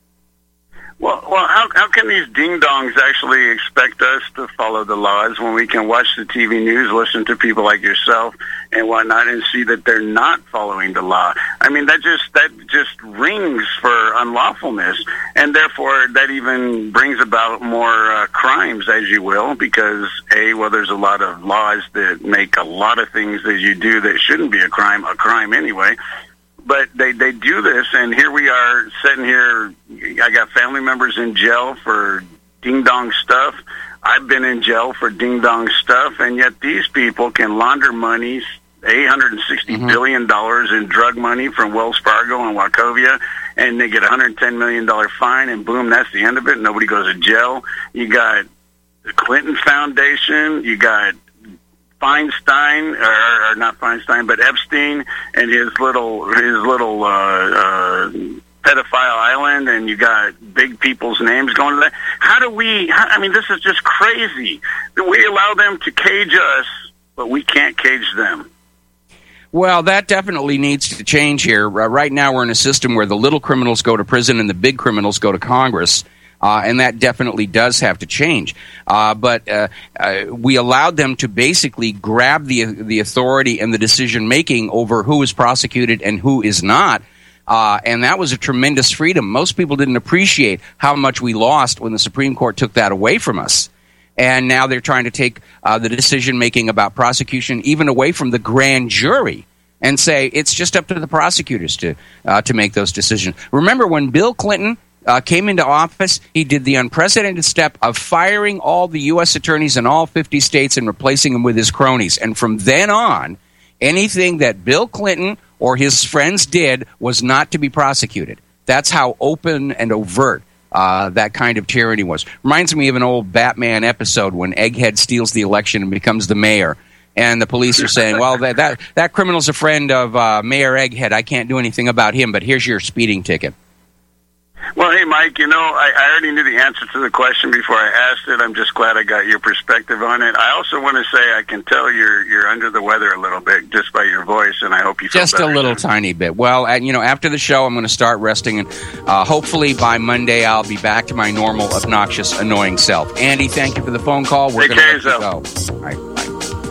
Q: Well, well, how how can these ding-dongs actually expect us to follow the laws when we can watch the T V news, listen to people like yourself and whatnot, and see that they're not following the law? I mean, that just that just rings for unlawfulness, and therefore that even brings about more uh, crimes, as you will, because a well, there's a lot of laws that make a lot of things that you do that shouldn't be a crime a crime anyway. But they, they do this, and here we are sitting here. I got family members in jail for ding-dong stuff. I've been in jail for ding-dong stuff, and yet these people can launder money, eight hundred sixty mm-hmm. billion dollars in drug money from Wells Fargo and Wachovia, and they get a one hundred ten million dollars fine, and boom, that's the end of it. Nobody goes to jail. You got the Clinton Foundation. You got Feinstein, or, or not Feinstein, but Epstein and his little his little uh, uh, pedophile island, and you got big people's names going to that. How do we? How, I mean, this is just crazy. We allow them to cage us, but we can't cage them.
B: Well, that definitely needs to change here. Uh, right now, we're in a system where the little criminals go to prison and the big criminals go to Congress. Uh, and that definitely does have to change. Uh, but uh, uh, we allowed them to basically grab the the authority and the decision making over who is prosecuted and who is not. Uh, and that was a tremendous freedom. Most people didn't appreciate how much we lost when the Supreme Court took that away from us. And now they're trying to take uh, the decision making about prosecution even away from the grand jury and say it's just up to the prosecutors to uh, to make those decisions. Remember when Bill Clinton Uh, came into office, he did the unprecedented step of firing all the U S attorneys in all fifty states and replacing them with his cronies. And from then on, anything that Bill Clinton or his friends did was not to be prosecuted. That's how open and overt uh, that kind of tyranny was. Reminds me of an old Batman episode when Egghead steals the election and becomes the mayor. And the police are saying, well, that that, that criminal's a friend of uh, Mayor Egghead. I can't do anything about him, but here's your speeding ticket.
Q: Well, hey, Mike, you know, I, I already knew the answer to the question before I asked it. I'm just glad I got your perspective on it. I also want to say I can tell you're you're under the weather a little bit just by your voice, and I hope you feel
B: Just
Q: better.
B: a little tiny bit. Well, and, you know, after the show, I'm going to start resting, and uh, hopefully by Monday I'll be back to my normal, obnoxious, annoying self. Andy, thank you for the phone call. We're
Q: Take
B: going to
Q: care
B: let
Q: of yourself.
B: you go. All right, bye.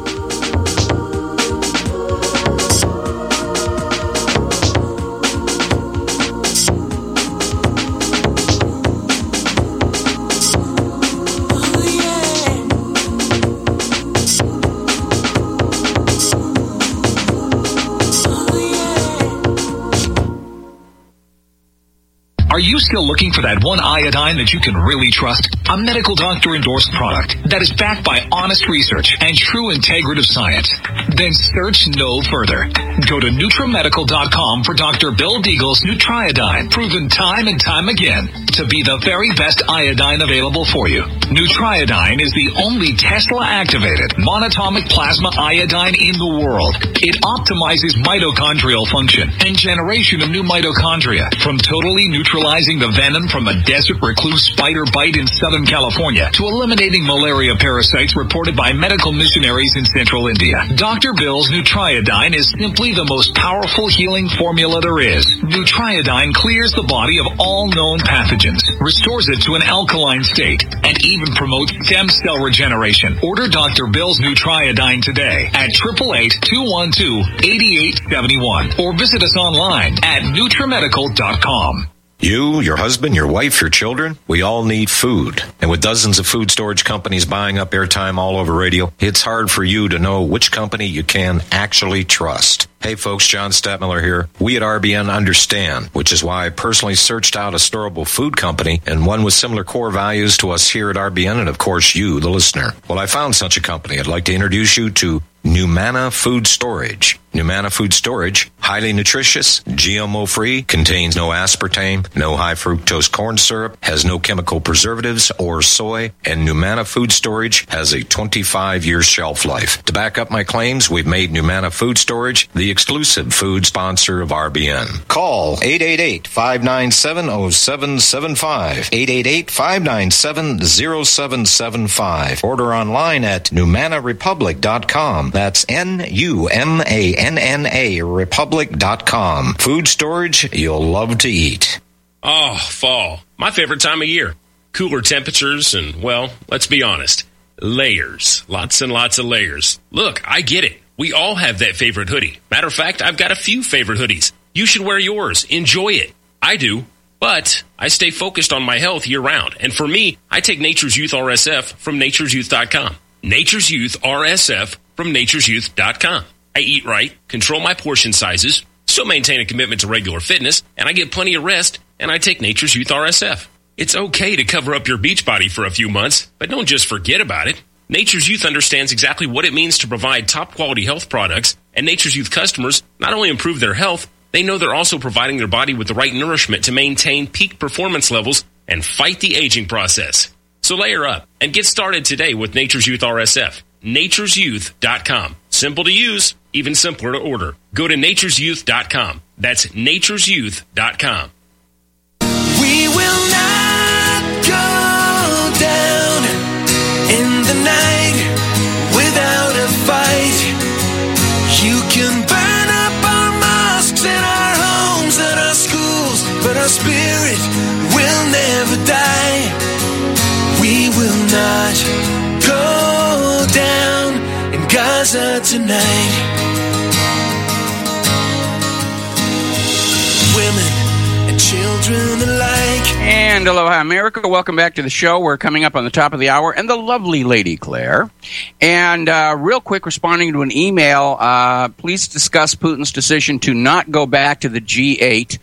R: Are you still looking for that one iodine that you can really trust? A medical doctor endorsed product that is backed by honest research and true integrative science? Then search no further. Go to Nutramedical dot com for Doctor Bill Deagle's Nutriodine, proven time and time again to be the very best iodine available for you. Nutriodine is the only Tesla-activated monatomic plasma iodine in the world. It optimizes mitochondrial function and generation of new mitochondria, from totally neutralizing the venom from a desert recluse spider bite in Southern California to eliminating malaria parasites reported by medical missionaries in central India. Doctor Bill's Nutriodine is simply the most powerful healing formula there is. Nutriodine clears the body of all known pathogens, restores it to an alkaline state, and even promotes stem cell regeneration. Order Doctor Bill's Nutriodine today at eight eight eight, two one two, eight eight seven one or visit us online at Nutramedical dot com.
S: You, your husband, your wife, your children, we all need food. And with dozens of food storage companies buying up airtime all over radio, it's hard for you to know which company you can actually trust. Hey folks, John Stadtmiller here. We at R B N understand, which is why I personally searched out a storable food company and one with similar core values to us here at R B N and of course you, the listener. Well, I found such a company. I'd like to introduce you to Numana Food Storage. Numana Food Storage, highly nutritious, G M O-free, contains no aspartame, no high fructose corn syrup, has no chemical preservatives or soy, and Numana Food Storage has a twenty-five year shelf life. To back up my claims, we've made Numana Food Storage the exclusive food sponsor of R B N. Call eight eight eight, five nine seven, zero seven seven five, eight eight eight, five nine seven, zero seven seven five. Order online at Numana Republic dot com. That's N U M A N N A Republic dot com. Food storage you'll love to eat.
T: Oh, fall. My favorite time of year. Cooler temperatures and, well, let's be honest, layers. Lots and lots of layers. Look, I get it. We all have that favorite hoodie. Matter of fact, I've got a few favorite hoodies. You should wear yours. Enjoy it. I do. But I stay focused on my health year-round. And for me, I take Nature's Youth R S F from Nature's Youth dot com. Nature's Youth R S F from Nature's Youth dot com. I eat right, control my portion sizes, still maintain a commitment to regular fitness, and I get plenty of rest, and I take Nature's Youth R S F. It's okay to cover up your beach body for a few months, but don't just forget about it. Nature's Youth understands exactly what it means to provide top-quality health products, and Nature's Youth customers not only improve their health, they know they're also providing their body with the right nourishment to maintain peak performance levels and fight the aging process. So layer up and get started today with Nature's Youth R S F. Nature's Youth dot com. Simple to use, even simpler to order. Go to Nature's Youth dot com. That's Nature's Youth dot com.
G: We will not go down in the night without a fight. You can burn closer tonight. Women and children alike.
B: And aloha, America. Welcome back to the show. We're coming up on the top of the hour, and the lovely Lady Claire. And uh, real quick, responding to an email, uh, please discuss Putin's decision to not go back to the G eight.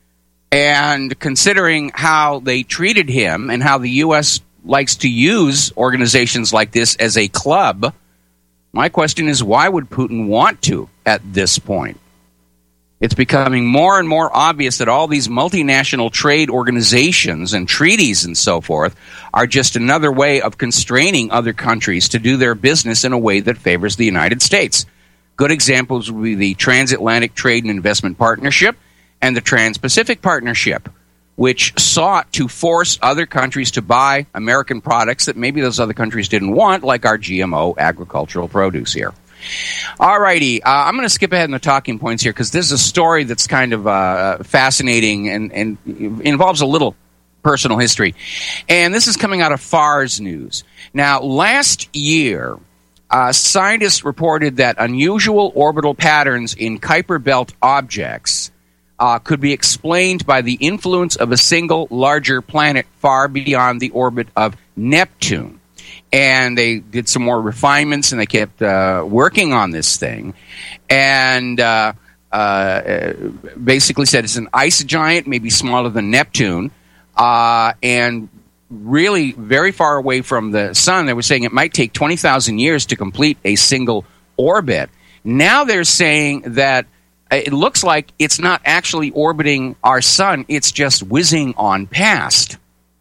B: And considering how they treated him and how the U S likes to use organizations like this as a club, my question is, why would Putin want to at this point? It's becoming more and more obvious that all these multinational trade organizations and treaties and so forth are just another way of constraining other countries to do their business in a way that favors the United States. Good examples would be the Transatlantic Trade and Investment Partnership and the Trans-Pacific Partnership, which sought to force other countries to buy American products that maybe those other countries didn't want, like our G M O agricultural produce here. All righty, uh, I'm going to skip ahead in the talking points here because this is a story that's kind of uh, fascinating and, and involves a little personal history. And this is coming out of F A R S News. Now, last year, uh, scientists reported that unusual orbital patterns in Kuiper Belt objects Uh, could be explained by the influence of a single larger planet far beyond the orbit of Neptune. And they did some more refinements, and they kept uh, working on this thing. And uh, uh, basically said it's an ice giant, maybe smaller than Neptune, uh, and really very far away from the sun. They were saying it might take twenty thousand years to complete a single orbit. Now they're saying that it looks like it's not actually orbiting our sun, it's just whizzing on past.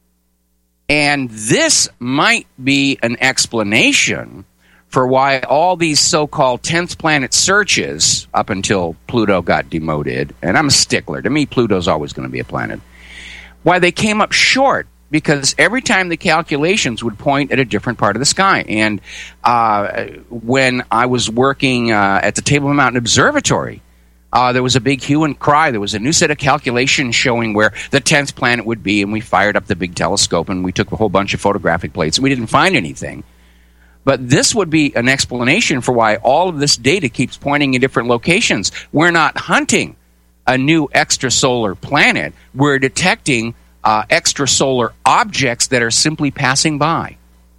B: And this might be an explanation for why all these so-called tenth planet searches, up until Pluto got demoted, and I'm a stickler, to me Pluto's always going to be a planet, why they came up short, because every time the calculations would point at a different part of the sky. And uh, when I was working uh, at the Table Mountain Observatory, Uh, there was a big hue and cry. There was a new set of calculations showing where the tenth planet would be, and we fired up the big telescope, and we took a whole bunch of photographic plates, and we didn't find anything. But this would be an explanation for why all of this data keeps pointing in different locations. We're not hunting a new extrasolar planet. We're detecting uh, extrasolar objects that are simply passing by.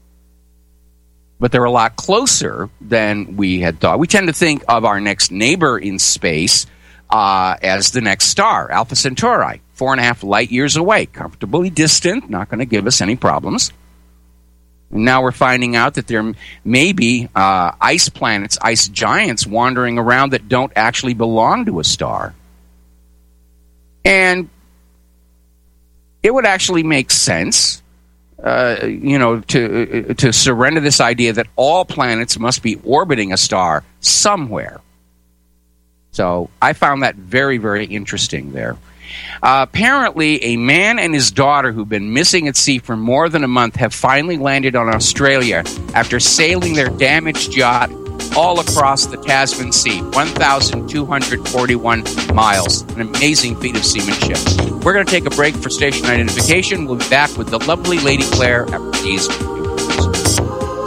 B: But they're a lot closer than we had thought. We tend to think of our next neighbor in space uh, as the next star, Alpha Centauri, four and a half light years away, comfortably distant, not going to give us any problems. And now we're finding out that there may be uh, ice planets, ice giants wandering around that don't actually belong to a star. And it would actually make sense Uh, you know, to uh, to surrender this idea that all planets must be orbiting a star somewhere. So I found that very, very interesting there. Uh, apparently, a man and his daughter who've been missing at sea for more than a month have finally landed on Australia after sailing their damaged yacht all across the Tasman Sea, one thousand two hundred forty-one miles, an amazing feat of seamanship. We're going to take a break for station identification. We'll be back with the lovely Lady Claire after these news.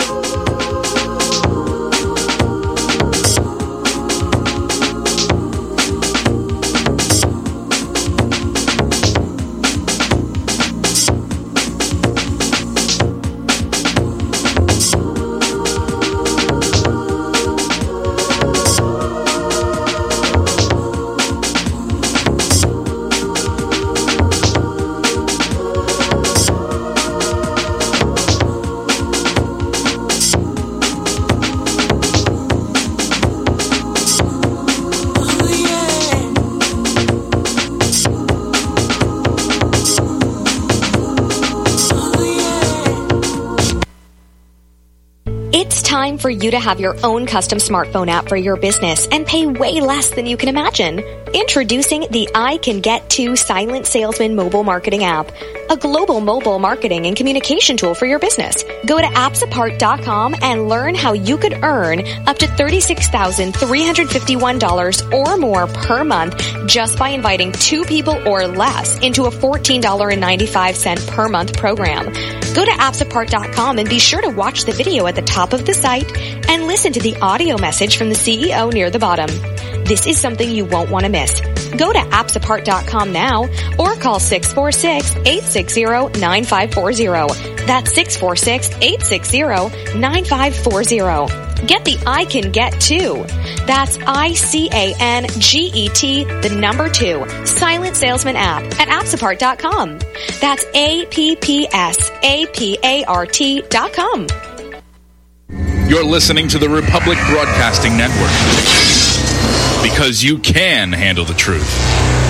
U: Time for you to have your own custom smartphone app for your business and pay way less than you can imagine. Introducing the I Can Get To Silent Salesman mobile marketing app, a global mobile marketing and communication tool for your business. Go to apps apart dot com and learn how you could earn up to thirty-six thousand three hundred fifty-one dollars or more per month just by inviting two people or less into a fourteen dollars and ninety-five cents per month program. Go to apps apart dot com and be sure to watch the video at the top of the site and listen to the audio message from the C E O near the bottom. This is something you won't want to miss. Go to apps apart dot com now or call six four six, eight six zero, nine five four zero. That's six four six, eight six zero, nine five four zero. Get the I Can Get Too. That's I C A N G E T, the number two, Silent Salesman app at apps apart dot com. That's A P P S A P A R T dot com.
C: You're listening to the Republic Broadcasting Network, because you can handle the truth.